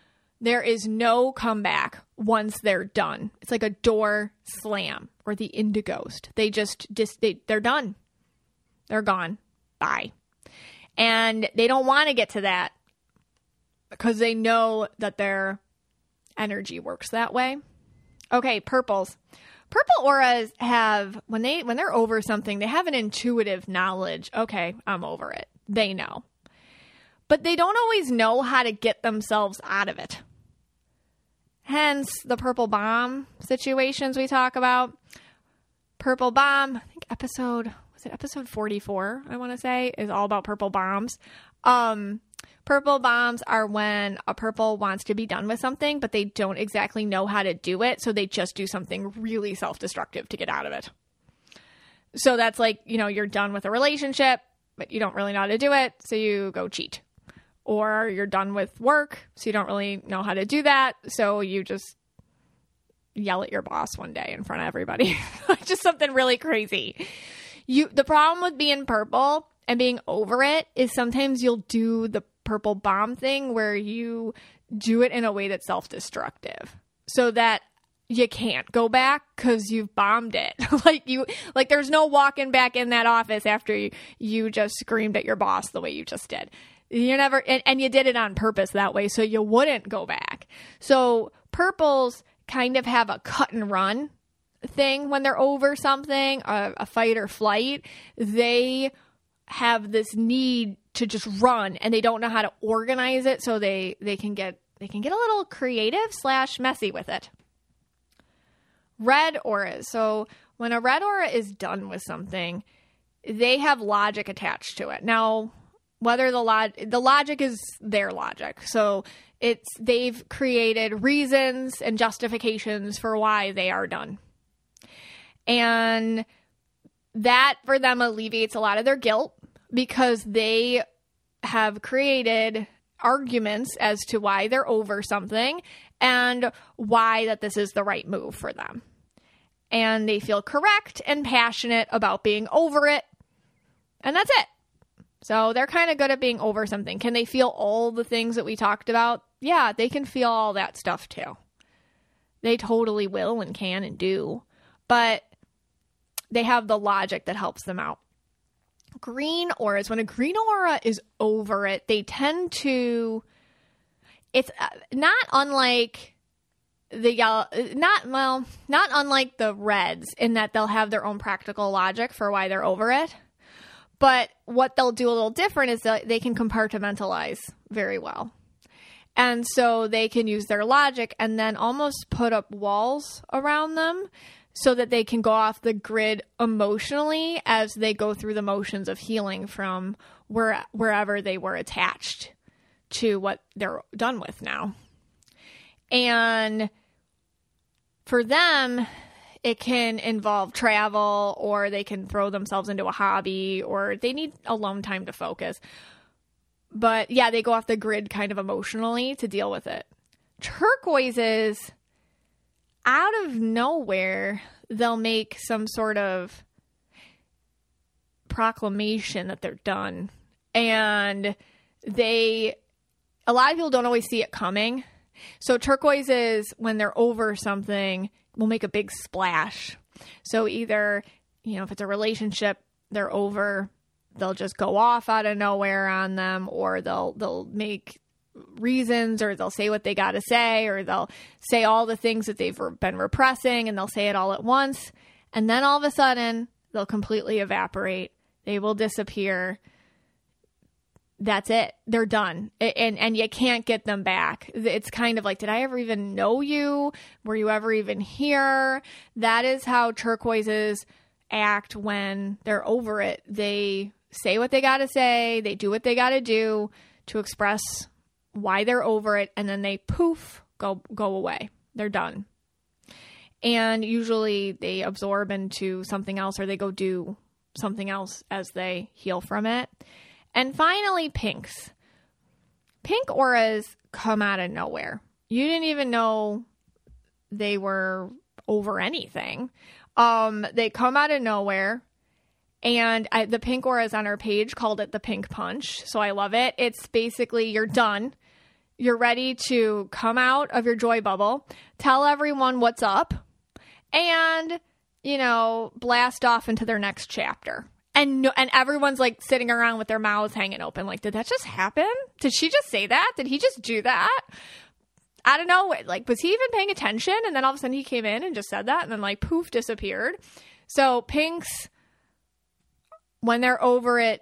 comeback once they're done. It's like a door slam, or the indighost. They're done. They're gone. Bye. And they don't want to get to that because they know that their energy works that way. Okay, purples. Purple auras have, when they're over something, they have an intuitive knowledge. Okay, I'm over it. They know. But they don't always know how to get themselves out of it. Hence the purple bomb situations we talk about. Purple bomb, I think episode 44, I want to say, is all about purple bombs. Purple bombs are when a purple wants to be done with something, but they don't exactly know how to do it. So they just do something really self-destructive to get out of it. So that's like, you're done with a relationship, but you don't really know how to do it. So you go cheat. Or you're done with work, so you don't really know how to do that. So you just yell at your boss one day in front of everybody. Just something really crazy. The problem with being purple and being over it is sometimes you'll do the purple bomb thing where you do it in a way that's self-destructive so that you can't go back because you've bombed it. like there's no walking back in that office after you just screamed at your boss the way you just did. You never, and you did it on purpose that way so you wouldn't go back. So purples kind of have a cut and run thing when they're over something, a fight or flight. They have this need to just run and they don't know how to organize it, so they can get a little creative / messy with it. Red auras. So when a red aura is done with something, they have logic attached to it. Now, whether the logic is their logic. So they've created reasons and justifications for why they are done. And that for them alleviates a lot of their guilt because they have created arguments as to why they're over something and why that this is the right move for them. And they feel correct and passionate about being over it. And that's it. So they're kind of good at being over something. Can they feel all the things that we talked about? Yeah, they can feel all that stuff too. They totally will and can and do. But they have the logic that helps them out. Green auras. When a green aura is over it, they tend to... It's not unlike the yellow... Not unlike the reds in that they'll have their own practical logic for why they're over it. But what they'll do a little different is that they can compartmentalize very well. And so they can use their logic and then almost put up walls around them so that they can go off the grid emotionally as they go through the motions of healing from wherever they were attached to what they're done with now. And for them, it can involve travel, or they can throw themselves into a hobby, or they need alone time to focus. But yeah, they go off the grid kind of emotionally to deal with it. Turquoises, out of nowhere, they'll make some sort of proclamation that they're done. And a lot of people don't always see it coming. So turquoises, when they're over something, will make a big splash. So either, if it's a relationship, they're over, they'll just go off out of nowhere on them, or they'll make reasons, or they'll say what they got to say, or they'll say all the things that they've been repressing, and they'll say it all at once. And then all of a sudden, they'll completely evaporate. They will disappear. That's it. They're done. And you can't get them back. It's kind of like, did I ever even know you? Were you ever even here? That is how turquoises act when they're over it. They say what they got to say. They do what they got to do to express why they're over it. And then they poof, go away. They're done. And usually they absorb into something else, or they go do something else as they heal from it. And finally, pinks. Pink auras come out of nowhere. You didn't even know they were over anything. They come out of nowhere. And the pink auras on our page called it the pink punch. So I love it. It's basically, you're done. You're ready to come out of your joy bubble, tell everyone what's up, and, blast off into their next chapter. And everyone's like sitting around with their mouths hanging open. Like, did that just happen? Did she just say that? Did he just do that? I don't know. Like, was he even paying attention? And then all of a sudden he came in and just said that, and then like poof, disappeared. So pinks, when they're over it,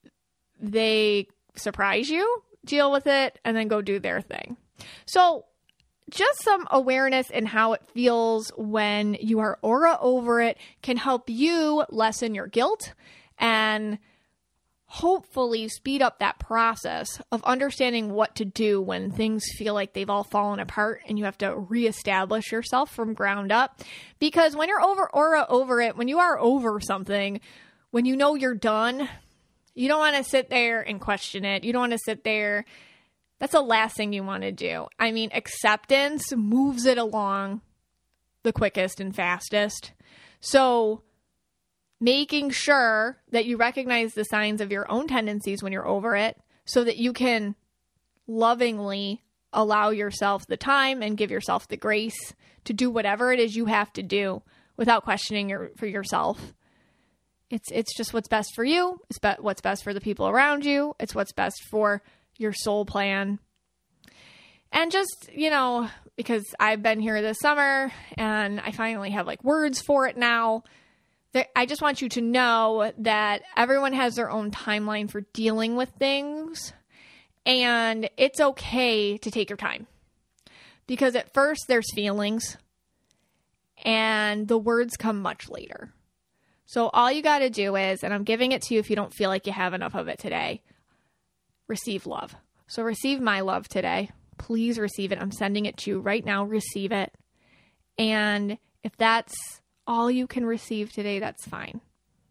they surprise you, deal with it, and then go do their thing. So just some awareness in how it feels when you are aura over it can help you lessen your guilt and hopefully speed up that process of understanding what to do when things feel like they've all fallen apart and you have to reestablish yourself from ground up. Because when you're aura over it, when you are over something, when you know you're done, you don't want to sit there and question it. You don't want to sit there. That's the last thing you want to do. I mean, acceptance moves it along the quickest and fastest. So making sure that you recognize the signs of your own tendencies when you're over it so that you can lovingly allow yourself the time and give yourself the grace to do whatever it is you have to do without questioning for yourself. It's just what's best for you. It's what's best for the people around you. It's what's best for your soul plan. And just, because I've been here this summer and I finally have like words for it now, I just want you to know that everyone has their own timeline for dealing with things, and it's okay to take your time, because at first there's feelings and the words come much later. So all you got to do is, and I'm giving it to you if you don't feel like you have enough of it today, receive love. So receive my love today. Please receive it. I'm sending it to you right now. Receive it. And if that's all you can receive today, that's fine.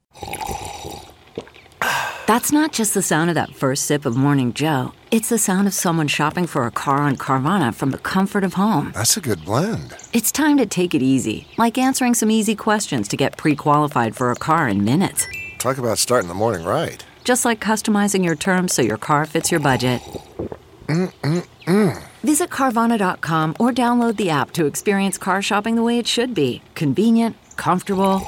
That's not just the sound of that first sip of Morning Joe. It's the sound of someone shopping for a car on Carvana from the comfort of home. That's a good blend. It's time to take it easy, like answering some easy questions to get pre-qualified for a car in minutes. Talk about starting the morning right. Just like customizing your terms so your car fits your budget. Visit Carvana.com or download the app to experience car shopping the way it should be. Convenient, comfortable.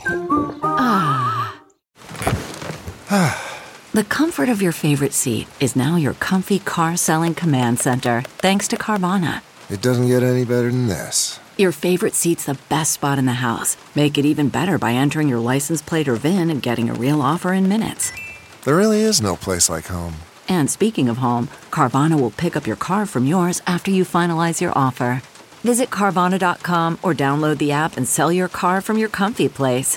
The comfort of your favorite seat is now your comfy car selling command center, thanks to Carvana. It doesn't get any better than this. Your favorite seat's the best spot in the house. Make it even better by entering your license plate or VIN and getting a real offer in minutes. There really is no place like home. And speaking of home, Carvana will pick up your car from yours after you finalize your offer. Visit Carvana.com or download the app and sell your car from your comfy place.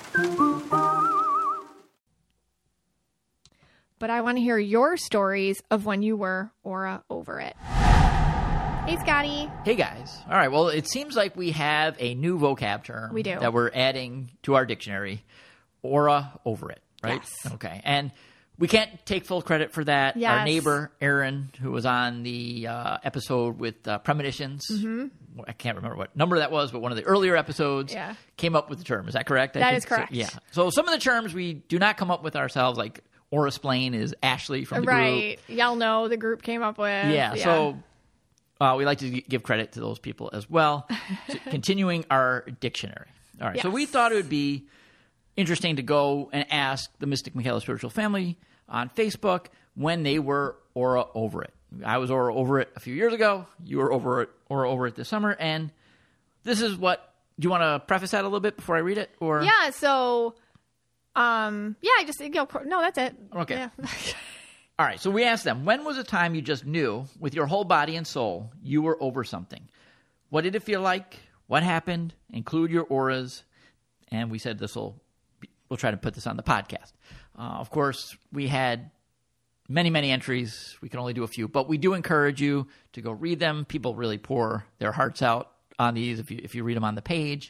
But I want to hear your stories of when you were aura over it. Hey, Scotty. Hey, guys. All right. Well, it seems like we have a new vocab term We do. that we're adding to our dictionary. Aura over it, right? Yes. Okay. And we can't take full credit for that. Yes. Our neighbor, Aaron, who was on the episode with premonitions, I can't remember what number that was, but one of the earlier episodes came up with the term. Is that correct? That is correct. So, yeah. So some of the terms we do not come up with ourselves, like Aura-splain is Ashley from the group. Right. Y'all know the group came up with. Yeah. So we like to give credit to those people as well. So continuing our dictionary. All right. Yes. So we thought it would be interesting to go and ask the Mystic Michaela Spiritual Family on Facebook when they were aura over it. I was aura over it a few years ago. You were aura over it this summer. And this is what, do you want to preface that a little bit before I read it? Or Yeah. So, I just, no, that's it. Okay. Yeah. All right, so we asked them, when was a time you just knew with your whole body and soul you were over something? What did it feel like? What happened? Include your auras. And we said we'll try to put this on the podcast. Of course, we had many, many entries. We can only do a few, but we do encourage you to go read them. People really pour their hearts out on these if you read them on the page.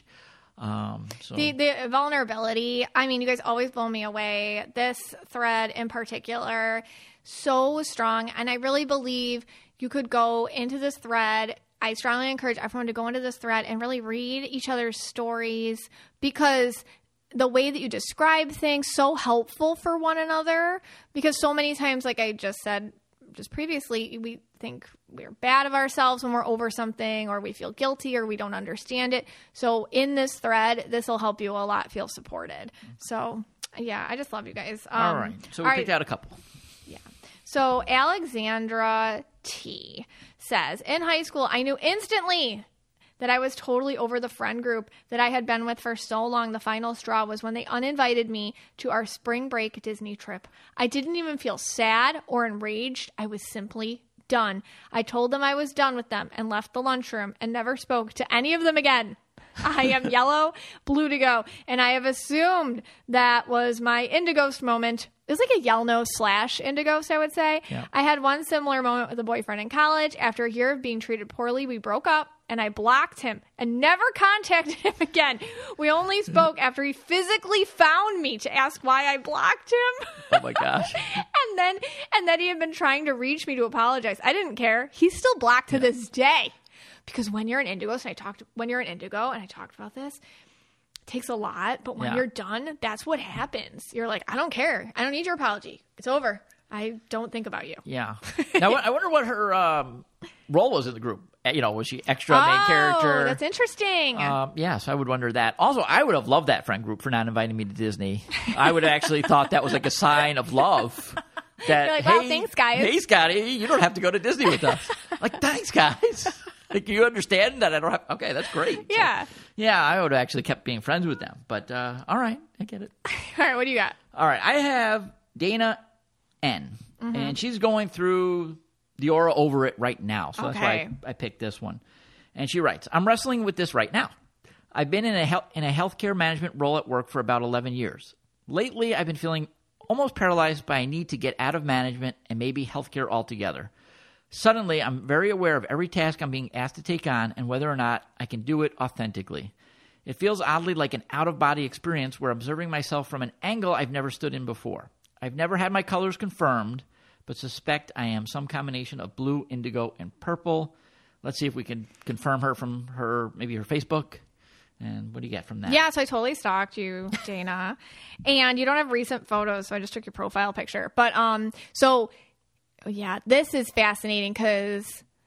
The vulnerability, I mean, you guys always blow me away. This thread in particular, so strong. And I really believe you could go into this thread. I strongly encourage everyone to go into this thread and really read each other's stories, because the way that you describe things, so helpful for one another. Because so many times, like I just said just previously, we think we're bad of ourselves when we're over something, or we feel guilty, or we don't understand it. So in this thread, this will help you a lot feel supported. So yeah, I just love you guys. All right. So we picked out a couple. Yeah. So Alexandra T says, in high school, I knew instantly that I was totally over the friend group that I had been with for so long. The final straw was when they uninvited me to our spring break Disney trip. I didn't even feel sad or enraged. I was simply done. I told them I was done with them and left the lunchroom and never spoke to any of them again. I am yellow, blue to go, and I have assumed that was my Indigos moment. It was like a Yelno / Indigos, I would say. Yeah. I had one similar moment with a boyfriend in college. After a year of being treated poorly, we broke up, and I blocked him and never contacted him again. We only spoke after he physically found me to ask why I blocked him. Oh my gosh. and then he had been trying to reach me to apologize. I didn't care. He's still blocked to this day. Because when you're an Indigo, and I talked about this, takes a lot, but when Yeah. you're done, that's what happens. You're like, I don't care. I don't need your apology. It's over. I don't think about you. Yeah. Now, I wonder what her role was in the group. Was she extra main character? That's interesting. Yeah, so I would wonder that. Also, I would have loved that friend group for not inviting me to Disney. I would have actually thought that was like a sign of love. That, You're like, wow, thanks, guys. Hey, Scotty, you don't have to go to Disney with us. Like, thanks, guys. Like, you understand that I don't have... Okay, that's great. Yeah. So, yeah, I would have actually kept being friends with them. But, all right, I get it. All right, what do you got? All right, I have Dana N. And she's going through the aura over it right now. So that's why I picked this one. And she writes, I'm wrestling with this right now. I've been in a healthcare management role at work for about 11 years. Lately, I've been feeling almost paralyzed by a need to get out of management and maybe healthcare altogether. Suddenly, I'm very aware of every task I'm being asked to take on and whether or not I can do it authentically. It feels oddly like an out-of-body experience where I'm observing myself from an angle I've never stood in before. I've never had my colors confirmed, but suspect I am some combination of blue, indigo, and purple. Let's see if we can confirm her from maybe her Facebook. And what do you get from that? Yeah, so I totally stalked you, Dana. And you don't have recent photos, so I just took your profile picture. But so yeah, this is fascinating because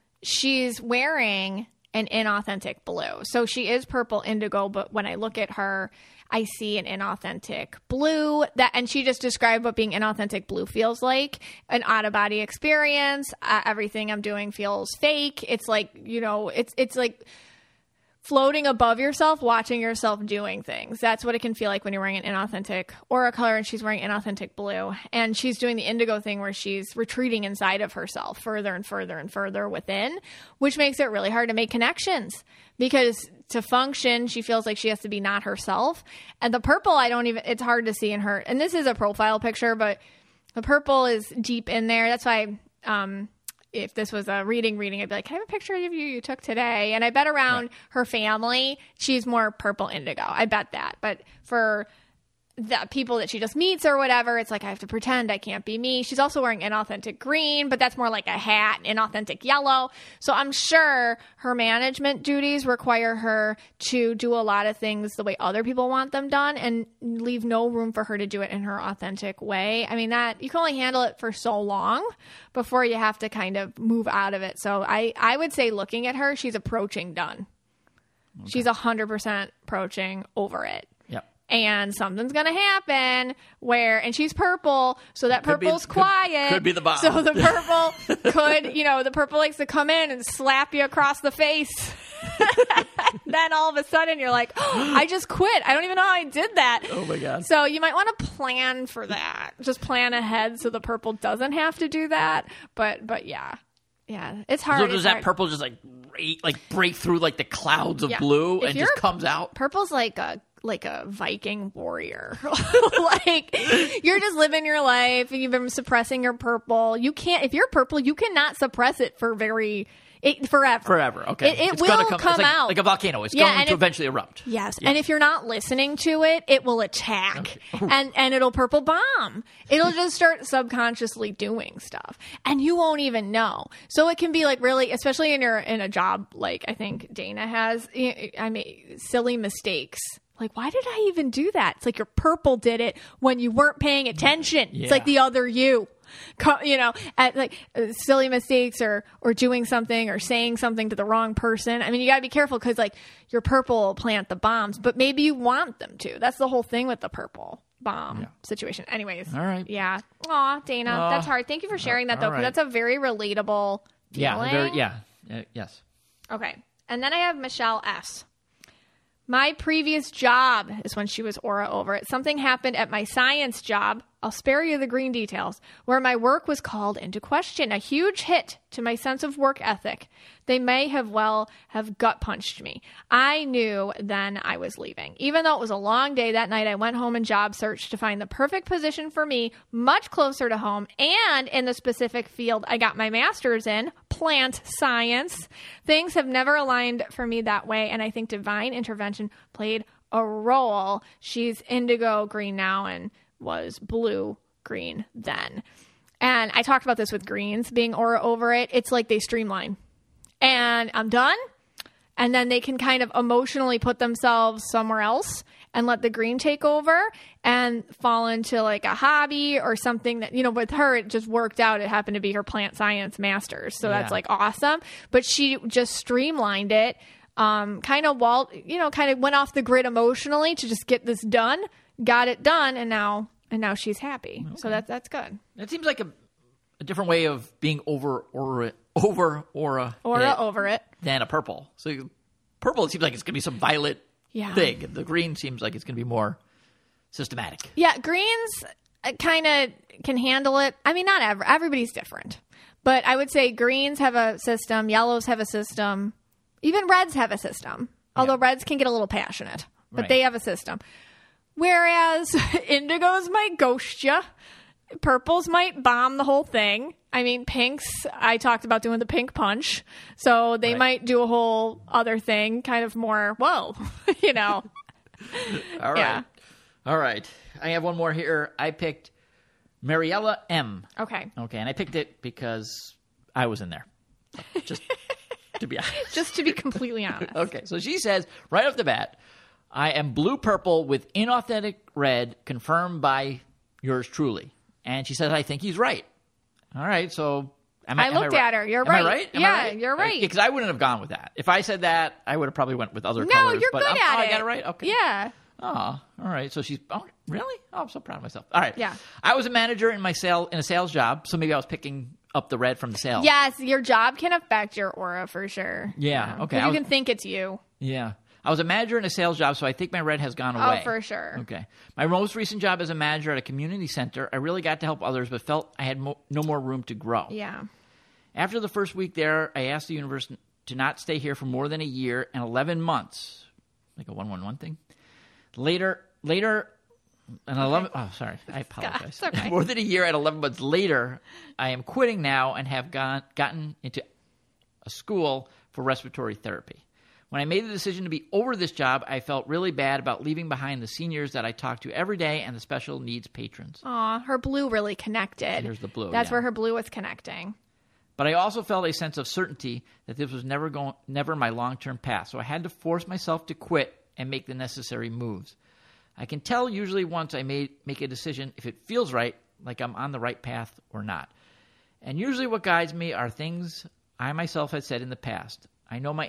she's wearing an inauthentic blue. So she is purple indigo, but when I look at her, I see an inauthentic blue. And she just described what being inauthentic blue feels like. An out-of-body experience. Everything I'm doing feels fake. It's like, it's like floating above yourself, watching yourself doing things. That's what it can feel like when you're wearing an inauthentic aura color, and she's wearing inauthentic blue. And she's doing the indigo thing where she's retreating inside of herself further and further and further within, which makes it really hard to make connections because to function, she feels like she has to be not herself. And the purple, it's hard to see in her. And this is a profile picture, but the purple is deep in there. That's why, if this was a reading, I'd be like, can I have a picture of you took today? And I bet around her family, she's more purple indigo. I bet that. But for the people that she just meets or whatever, it's like, I have to pretend I can't be me. She's also wearing inauthentic green, but that's more like a hat, inauthentic yellow. So I'm sure her management duties require her to do a lot of things the way other people want them done and leave no room for her to do it in her authentic way. I mean, that you can only handle it for so long before you have to kind of move out of it. So I would say looking at her, she's approaching done. Okay. She's 100% approaching over it. And something's going to happen and she's purple, so that purple's quiet. Could be the bomb. So the purple the purple likes to come in and slap you across the face. Then all of a sudden you're like, oh, I just quit. I don't even know how I did that. Oh my God. So you might want to plan for that. Just plan ahead so the purple doesn't have to do that. But yeah. Yeah, it's hard. So does that purple just break through like the clouds of blue and just comes out? Purple's like a Viking warrior. Like you're just living your life and you've been suppressing your purple. You can't, if you're purple, you cannot suppress it forever. Forever. Okay. It will come out. Like a volcano. It's going to eventually erupt. Yes. And if you're not listening to it, it will attack and it'll purple bomb. It'll just start subconsciously doing stuff and you won't even know. So it can be like really, especially in a job like I think Dana has, silly mistakes. Like, why did I even do that? It's like your purple did it when you weren't paying attention. Yeah. It's like the other you. At silly mistakes or doing something or saying something to the wrong person. I mean, you got to be careful because like your purple will plant the bombs, but maybe you want them to. That's the whole thing with the purple bomb situation. Anyways. All right. Yeah. Aw, Dana, that's hard. Thank you for sharing that though, because that's a very relatable feeling. Yes. Okay. And then I have Michelle S. My previous job is when she was aura over it. Something happened at my science job. I'll spare you the green details, where my work was called into question. A huge hit to my sense of work ethic. They may have gut punched me. I knew then I was leaving. Even though it was a long day that night, I went home and job searched to find the perfect position for me, much closer to home and in the specific field I got my master's in, plant science. Things have never aligned for me that way, and I think divine intervention played a role. She's indigo green now and was blue green then. And I talked about this with greens being aura over it. It's like they streamline. And I'm done. and then they can kind of emotionally put themselves somewhere else and let the green take over and fall into like a hobby or something that, with her, it just worked out. It happened to be her plant science master's. So that's like awesome. But she just streamlined it, kind of went off the grid emotionally to just get this done, got it done. And now she's happy. Okay. So that's good. It seems like a different way of being over it than a purple. So purple, it seems like it's going to be some violet thing. The green seems like it's going to be more systematic. Yeah, greens kind of can handle it. I mean, not everybody's different. But I would say greens have a system, yellows have a system, even reds have a system. Although reds can get a little passionate, but they have a system. Whereas indigos might ghost you. Purples might bomb the whole thing. I mean, pinks, I talked about doing the pink punch. So they might do a whole other thing, kind of more, whoa, All right. Yeah. All right. I have one more here. I picked Mariella M. Okay. And I picked it because I was in there. Just to be honest. Just to be completely honest. Okay. So she says, right off the bat, I am blue-purple with inauthentic red, confirmed by yours truly. And she says, I think he's right. All right, so I looked at her. You're right. right. Am I right? You're right. Because I wouldn't have gone with that. If I said that, I would have probably went with other colors. No, you're good at it. I got it right? Okay. Yeah. Oh, all right. So she's, really? Oh, I'm so proud of myself. All right. Yeah. I was a manager in a sales job, so maybe I was picking up the red from the sales. Yes, your job can affect your aura for sure. Yeah. Okay. You can think it's you. Yeah. I was a manager in a sales job, so I think my red has gone away. Oh, for sure. Okay. My most recent job as a manager at a community center, I really got to help others, but felt I had no more room to grow. Yeah. After the first week there, I asked the universe to not stay here for more than a year and 11 months. Like a 111 thing. Later, and 11. Oh, sorry. I apologize. Okay. More than a year and 11 months later, I am quitting now and have gotten into a school for respiratory therapy. When I made the decision to be over this job, I felt really bad about leaving behind the seniors that I talk to every day and the special needs patrons. Aw, her blue really connected. Here's the blue. That's where her blue was connecting. But I also felt a sense of certainty that this was never my long-term path. So I had to force myself to quit and make the necessary moves. I can tell usually once I make a decision if it feels right, like I'm on the right path or not. And usually what guides me are things I myself had said in the past. I know my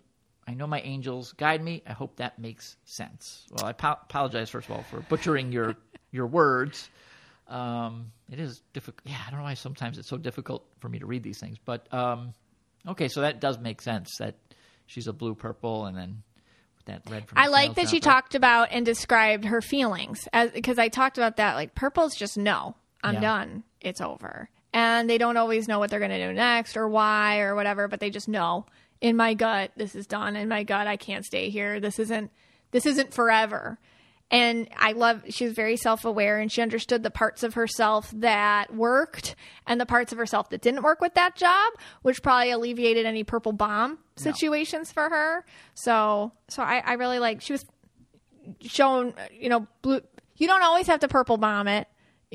angels guide me. I hope that makes sense. Well, I apologize, first of all, for butchering your words. It is difficult. Yeah, I don't know why sometimes it's so difficult for me to read these things. But, okay, so that does make sense that she's a blue-purple and then with that red from the I like that she talked about and described her feelings. Because I talked about that. Like, purples just know. I'm done. It's over. And they don't always know what they're going to do next or why or whatever, but they just know. In my gut, this is done. In my gut, I can't stay here. This isn't forever. And she was very self-aware and she understood the parts of herself that worked and the parts of herself that didn't work with that job, which probably alleviated any purple bomb situations for her. So I really like, she was shown, blue. You don't always have to purple bomb it.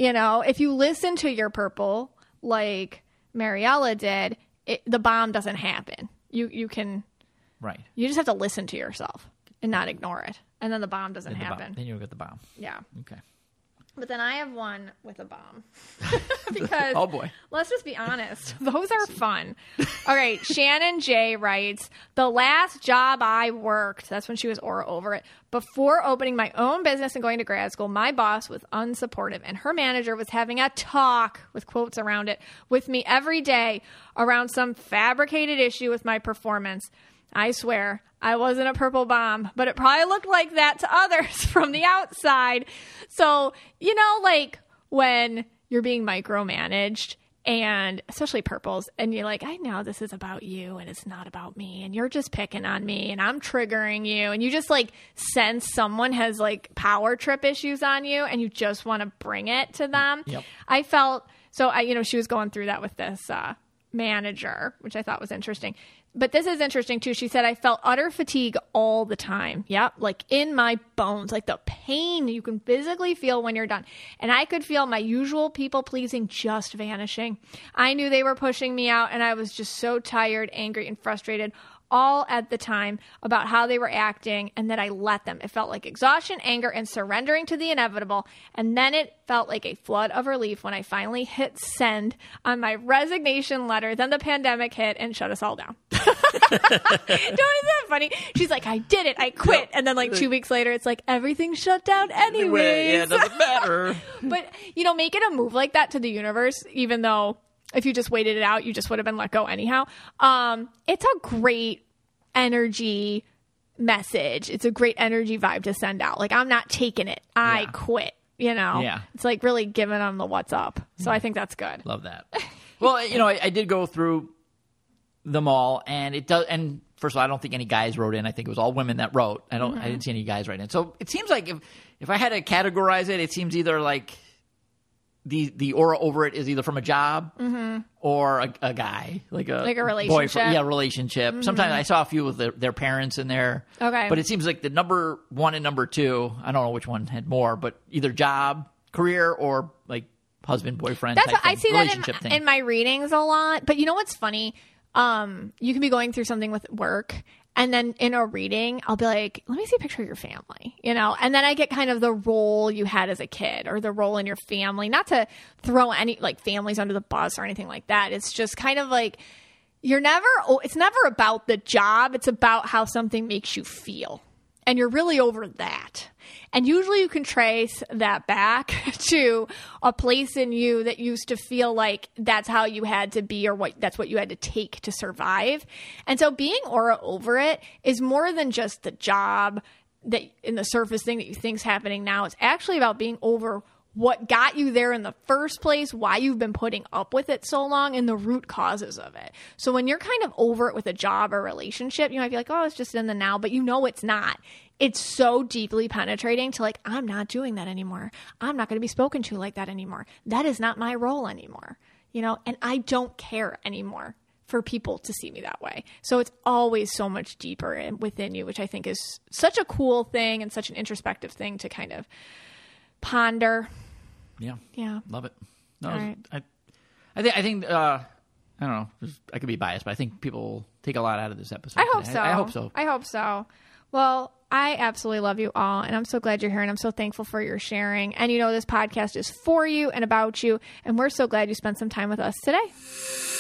If you listen to your purple, like Mariella did, the bomb doesn't happen. You can, right. You just have to listen to yourself and not ignore it. And then the bomb doesn't happen. Then you'll get the bomb. Yeah. Okay. But then I have one with a bomb. Because, oh boy. Let's just be honest. Those are fun. All right. Shannon J writes, the last job I worked, that's when she was aura over it, before opening my own business and going to grad school, my boss was unsupportive and her manager was having a talk, with quotes around it, with me every day around some fabricated issue with my performance. I swear, I wasn't a purple bomb, but it probably looked like that to others from the outside. So, like when you're being micromanaged, and especially purples, and you're like, I know this is about you and it's not about me, and you're just picking on me and I'm triggering you, and you just like sense someone has like power trip issues on you and you just want to bring it to them. Yep. I felt, she was going through that with this manager, which I thought was interesting. But this is interesting too. She said, I felt utter fatigue all the time. Yep. Like in my bones, like the pain you can physically feel when you're done. And I could feel my usual people pleasing just vanishing. I knew they were pushing me out and I was just so tired, angry, and frustrated all at the time about how they were acting and that I let them. It felt like exhaustion, anger, and surrendering to the inevitable. And then it felt like a flood of relief when I finally hit send on my resignation letter. Then the pandemic hit and shut us all down. Isn't that funny? She's like, I did it. I quit. And then like 2 weeks later, it's like, everything shut down anyways. Yeah, it doesn't matter. But, you know, making a move like that to the universe, even though if you just waited it out, you just would have been let go anyhow. It's a great energy message. It's a great energy vibe to send out. Like, I'm not taking it. I quit, you know? Yeah. It's like really giving them the what's up. So I think that's good. Love that. Well, you know, I did go through them all, and it does. And first of all, I don't think any guys wrote in. I think it was all women that wrote. I didn't see any guys write in. So it seems like if I had to categorize it, it seems either like the aura over it is either from a job or a guy, like a relationship. boyfriend. Yeah, relationship. Sometimes I saw a few with their parents in there. Okay. But it seems like the number 1 and number 2, I don't know which one had more, but either job, career, or like husband, boyfriend. That's type what, I thing. see Relationship that thing. in my readings a lot. But you know what's funny? You can be going through something with work, and then in a reading, I'll be like, let me see a picture of your family, you know? And then I get kind of the role you had as a kid or the role in your family, not to throw any like families under the bus or anything like that. It's just kind of like, it's never about the job. It's about how something makes you feel. And you're really over that. And usually you can trace that back to a place in you that used to feel like that's how you had to be, or that's what you had to take to survive. And so being aura over it is more than just the job that in the surface thing that you think's happening now. It's actually about being over what got you there in the first place, why you've been putting up with it so long, and the root causes of it. So when you're kind of over it with a job or relationship, you might be like, oh, it's just in the now, but you know it's not. It's so deeply penetrating to like, I'm not doing that anymore. I'm not going to be spoken to like that anymore. That is not my role anymore, you know, and I don't care anymore for people to see me that way. So it's always so much deeper within you, which I think is such a cool thing and such an introspective thing to kind of ponder. Yeah. Love it. No, Right. I think I don't know. I could be biased, but I think people take a lot out of this episode. I hope so. I hope so. I hope so. Well, I absolutely love you all, and I'm so glad you're here, and I'm so thankful for your sharing. And you know, this podcast is for you and about you, and we're so glad you spent some time with us today.